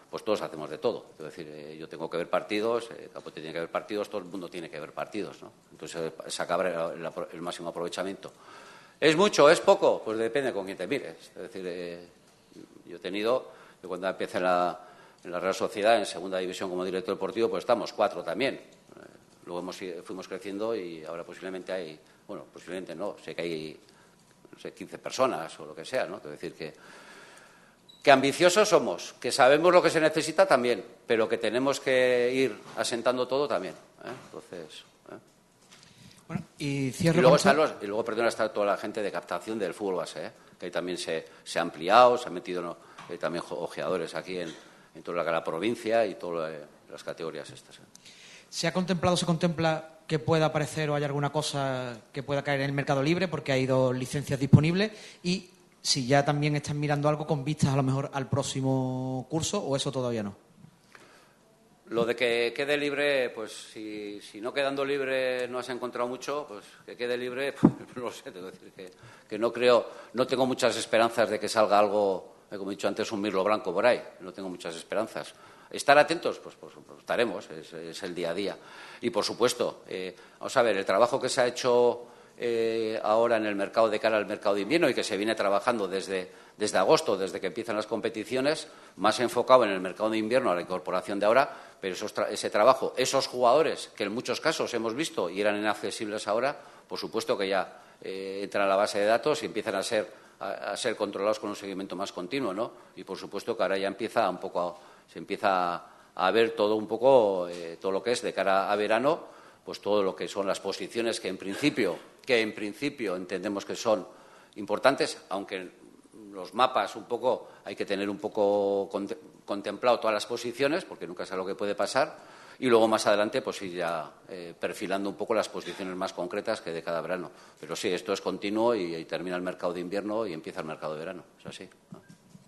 pues todos hacemos de todo. Es decir, eh, yo tengo que ver partidos, eh, Capote tiene que ver partidos, todo el mundo tiene que ver partidos, ¿no? Entonces, eh, sacar el, el, el máximo aprovechamiento. ¿Es mucho? ¿Es poco? Pues depende con quién te mires. Es decir, eh, yo he tenido, yo cuando empecé en la, en la Real Sociedad, en segunda división como director deportivo, pues estamos cuatro también. Eh, luego hemos, fuimos creciendo y ahora posiblemente hay, bueno, posiblemente no, sé que hay, no sé, quince personas o lo que sea, ¿no? Es decir, que, que ambiciosos somos, que sabemos lo que se necesita también, pero que tenemos que ir asentando todo también, ¿eh? Entonces... Bueno, y cierro y luego, con están los, y luego perdón, está toda la gente de captación del fútbol base, ¿eh? Que ahí también se, se ha ampliado, se han metido, ¿no? Hay también ojeadores aquí en, en toda la, la provincia y todas las categorías estas, ¿eh? ¿Se ha contemplado, se contempla que pueda aparecer o haya alguna cosa que pueda caer en el mercado libre porque hay dos licencias disponibles? Y si ya también están mirando algo con vistas a lo mejor al próximo curso, o eso todavía no. Lo de que quede libre, pues si, si no quedando libre no has encontrado mucho, pues que quede libre, pues no lo sé, tengo que decir que, que no creo, no tengo muchas esperanzas de que salga algo, como he dicho antes, un mirlo blanco por ahí, no tengo muchas esperanzas. ¿Estar atentos? Pues, pues, pues estaremos, es, es el día a día. Y por supuesto, eh, vamos a ver, el trabajo que se ha hecho eh, ahora en el mercado de cara al mercado de invierno y que se viene trabajando desde, desde agosto, desde que empiezan las competiciones, más enfocado en el mercado de invierno a la incorporación de ahora, pero esos tra ese trabajo, esos jugadores que en muchos casos hemos visto y eran inaccesibles ahora, por supuesto que ya eh, entran a la base de datos y empiezan a ser, a, a ser controlados con un seguimiento más continuo, ¿no? Y por supuesto que ahora ya empieza un poco a, se empieza a, a ver todo un poco, eh, todo lo que es de cara a verano, pues todo lo que son las posiciones que en principio, que en principio entendemos que son importantes, aunque los mapas un poco hay que tener un poco contemplado todas las posiciones, porque nunca sabe lo que puede pasar, y luego más adelante pues ir ya eh, perfilando un poco las posiciones más concretas que de cada verano. Pero sí, esto es continuo y, y termina el mercado de invierno y empieza el mercado de verano. Es así, ¿no?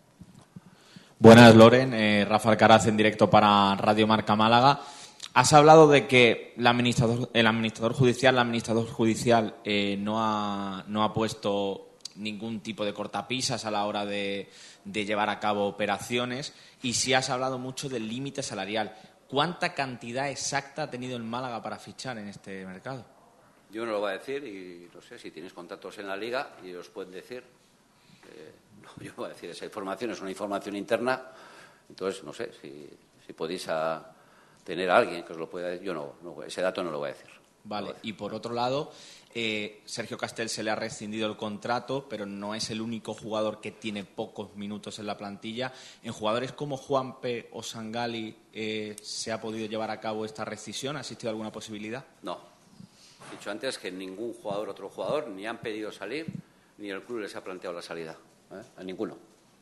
Buenas, Loren. Eh, Rafa Alcaraz en directo para Radio Marca Málaga. Has hablado de que el administrador, el administrador judicial, el administrador judicial eh, no ha, no ha puesto ningún tipo de cortapisas a la hora de, de llevar a cabo operaciones, y sí has hablado mucho del límite salarial. ¿Cuánta cantidad exacta ha tenido el Málaga para fichar en este mercado? Yo no lo voy a decir y no sé si tienes contactos en la Liga y os pueden decir. Eh, no, yo no voy a decir, esa información es una información interna, entonces no sé si, si podéis a tener a alguien que os lo pueda decir. Yo no, no, ese dato no lo voy a decir. Vale, y por otro lado, eh, Sergio Castel se le ha rescindido el contrato, pero no es el único jugador que tiene pocos minutos en la plantilla. ¿En jugadores como Juanpe o Sangali eh, se ha podido llevar a cabo esta rescisión? ¿Ha existido alguna posibilidad? No. He dicho antes que ningún jugador, otro jugador, ni han pedido salir, ni el club les ha planteado la salida. ¿Eh? A ninguno.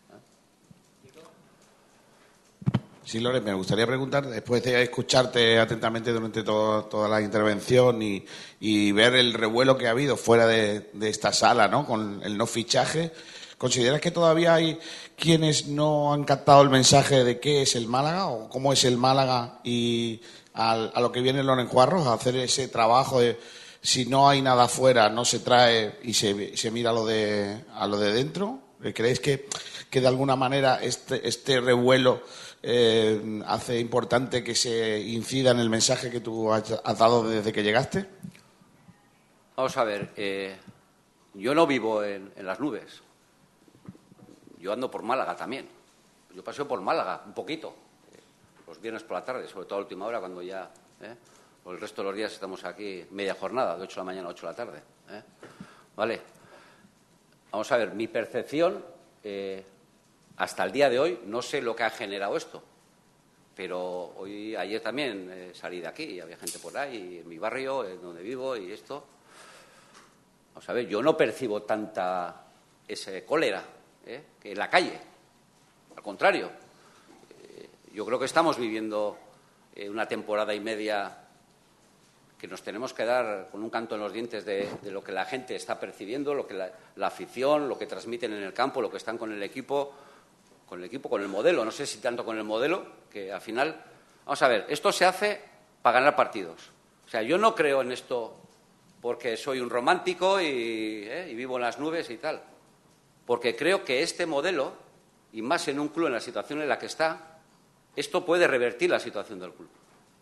Sí, Loren, me gustaría preguntar, después de escucharte atentamente durante todo, toda la intervención y, y ver el revuelo que ha habido fuera de, de esta sala, ¿no?, con el no fichaje, ¿consideras que todavía hay quienes no han captado el mensaje de qué es el Málaga o cómo es el Málaga y a, a lo que viene Loren Juarros, a hacer ese trabajo de si no hay nada afuera, no se trae y se, se mira a lo de, a lo de dentro? ¿Creéis que, que de alguna manera este, este revuelo Eh, hace importante que se incida en el mensaje que tú has, has dado desde que llegaste? Vamos a ver, eh, yo no vivo en, en las nubes. Yo ando por Málaga también. Yo paseo por Málaga un poquito, eh, los viernes por la tarde, sobre todo a última hora, cuando ya, eh, por el resto de los días estamos aquí media jornada, de ocho de la mañana a ocho de la tarde. Eh. Vale. Vamos a ver, mi percepción... Eh, hasta el día de hoy no sé lo que ha generado esto, pero hoy, ayer también eh, salí de aquí y había gente por ahí, en mi barrio, en donde vivo y esto. Vamos a ver, yo no percibo tanta ese cólera ¿eh? que en la calle. Al contrario, eh, yo creo que estamos viviendo eh, una temporada y media que nos tenemos que dar con un canto en los dientes de, de lo que la gente está percibiendo, lo que la, la afición, lo que transmiten en el campo, lo que están con el equipo. con el equipo, con el modelo, no sé si tanto con el modelo, que al final, vamos a ver, esto se hace para ganar partidos. O sea, yo no creo en esto porque soy un romántico y, ¿eh? y vivo en las nubes y tal, porque creo que este modelo, y más en un club en la situación en la que está, esto puede revertir la situación del club.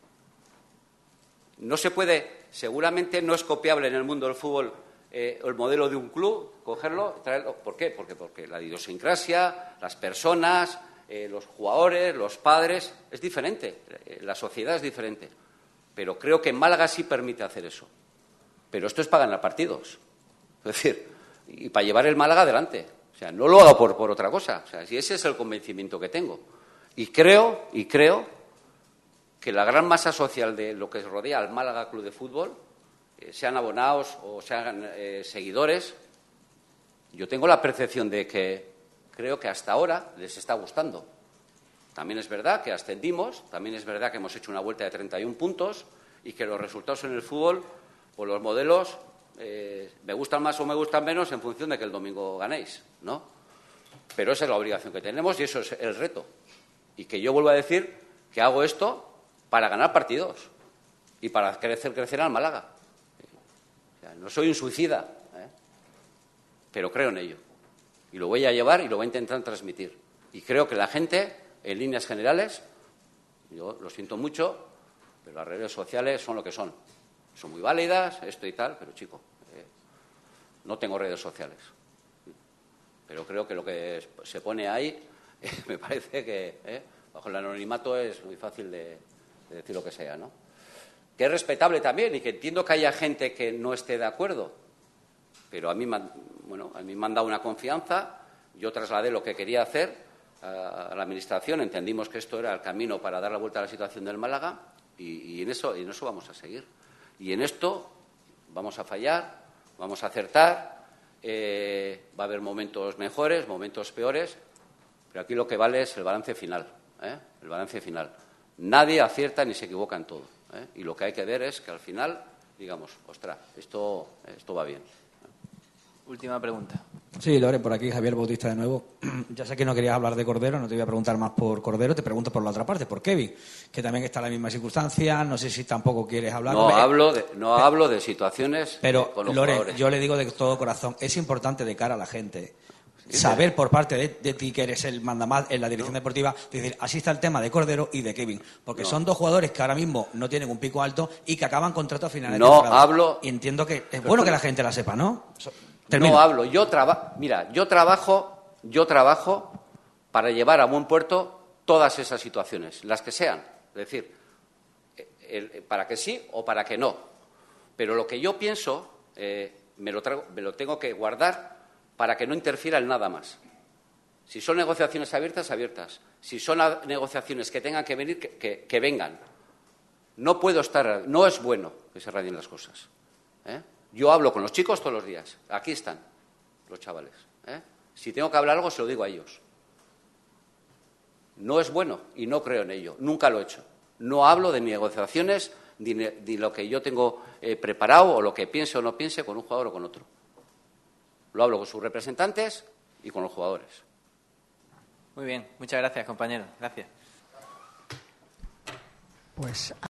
No se puede, seguramente no es copiable en el mundo del fútbol eh, el modelo de un club, cogerlo, traerlo. ¿Por qué? Porque, porque la idiosincrasia, las personas, eh, los jugadores, los padres, es diferente, eh, la sociedad es diferente. Pero creo que en Málaga sí permite hacer eso. Pero esto es para ganar partidos. Es decir, y para llevar el Málaga adelante. O sea, no lo hago por, por otra cosa. O sea, si ese es el convencimiento que tengo. Y creo, y creo que la gran masa social de lo que rodea al Málaga Club de Fútbol, eh, sean abonados o sean eh, seguidores, yo tengo la percepción de que creo que hasta ahora les está gustando. También es verdad que ascendimos, también es verdad que hemos hecho una vuelta de treinta y un puntos y que los resultados en el fútbol, pues los modelos, eh, me gustan más o me gustan menos en función de que el domingo ganéis, ¿no? Pero esa es la obligación que tenemos y eso es el reto. Y que yo vuelvo a decir que hago esto para ganar partidos y para crecer, crecer al Málaga. O sea, no soy un suicida, ¿eh? Pero creo en ello. Y lo voy a llevar y lo voy a intentar transmitir. Y creo que la gente, en líneas generales, yo lo siento mucho, pero las redes sociales son lo que son. Son muy válidas, esto y tal, pero chico, eh, no tengo redes sociales. Pero creo que lo que se pone ahí, eh, me parece que eh, bajo el anonimato es muy fácil de, de decir lo que sea, ¿no? Que es respetable también y que entiendo que haya gente que no esté de acuerdo. Pero a mí, bueno, a mí me han dado una confianza, yo trasladé lo que quería hacer a, a la Administración, entendimos que esto era el camino para dar la vuelta a la situación del Málaga y, y, en eso, y en eso vamos a seguir. Y en esto vamos a fallar, vamos a acertar, eh, va a haber momentos mejores, momentos peores, pero aquí lo que vale es el balance final, ¿eh? El balance final. Nadie acierta ni se equivoca en todo, ¿eh? Y lo que hay que ver es que al final digamos, ostras, esto, esto va bien. Última pregunta. Sí, Loren, por aquí Javier Bautista de nuevo. Ya sé que no querías hablar de Cordero, no te voy a preguntar más por Cordero, te pregunto por la otra parte, por Kevin, que también está en la misma circunstancia, no sé si tampoco quieres hablar. No, hablo de, no pero, hablo de situaciones pero, con los Loren, jugadores. Yo le digo de todo corazón, es importante de cara a la gente saber por parte de, de ti, que eres el mandamás en la dirección no. deportiva, decir, así está el tema de Cordero y de Kevin, porque no. son dos jugadores que ahora mismo no tienen un pico alto y que acaban contrato a finales no de temporada. hablo Y entiendo que es bueno que la gente la sepa, ¿no? Termino. No hablo, yo trabajo, mira, yo trabajo, yo trabajo para llevar a buen puerto todas esas situaciones, las que sean, es decir, el, el, para que sí o para que no. Pero lo que yo pienso eh, me, lo traigo, me lo tengo que guardar para que no interfiera en nada más. Si son negociaciones abiertas, abiertas. Si son negociaciones que tengan que venir, que, que, que vengan. No puedo estar, no es bueno que se radien las cosas, ¿eh? Yo hablo con los chicos todos los días. Aquí están los chavales, ¿eh? Si tengo que hablar algo, se lo digo a ellos. No es bueno y no creo en ello. Nunca lo he hecho. No hablo de negociaciones ni de lo que yo tengo eh, preparado o lo que piense o no piense con un jugador o con otro. Lo hablo con sus representantes y con los jugadores. Muy bien. Muchas gracias, compañero. Gracias. Pues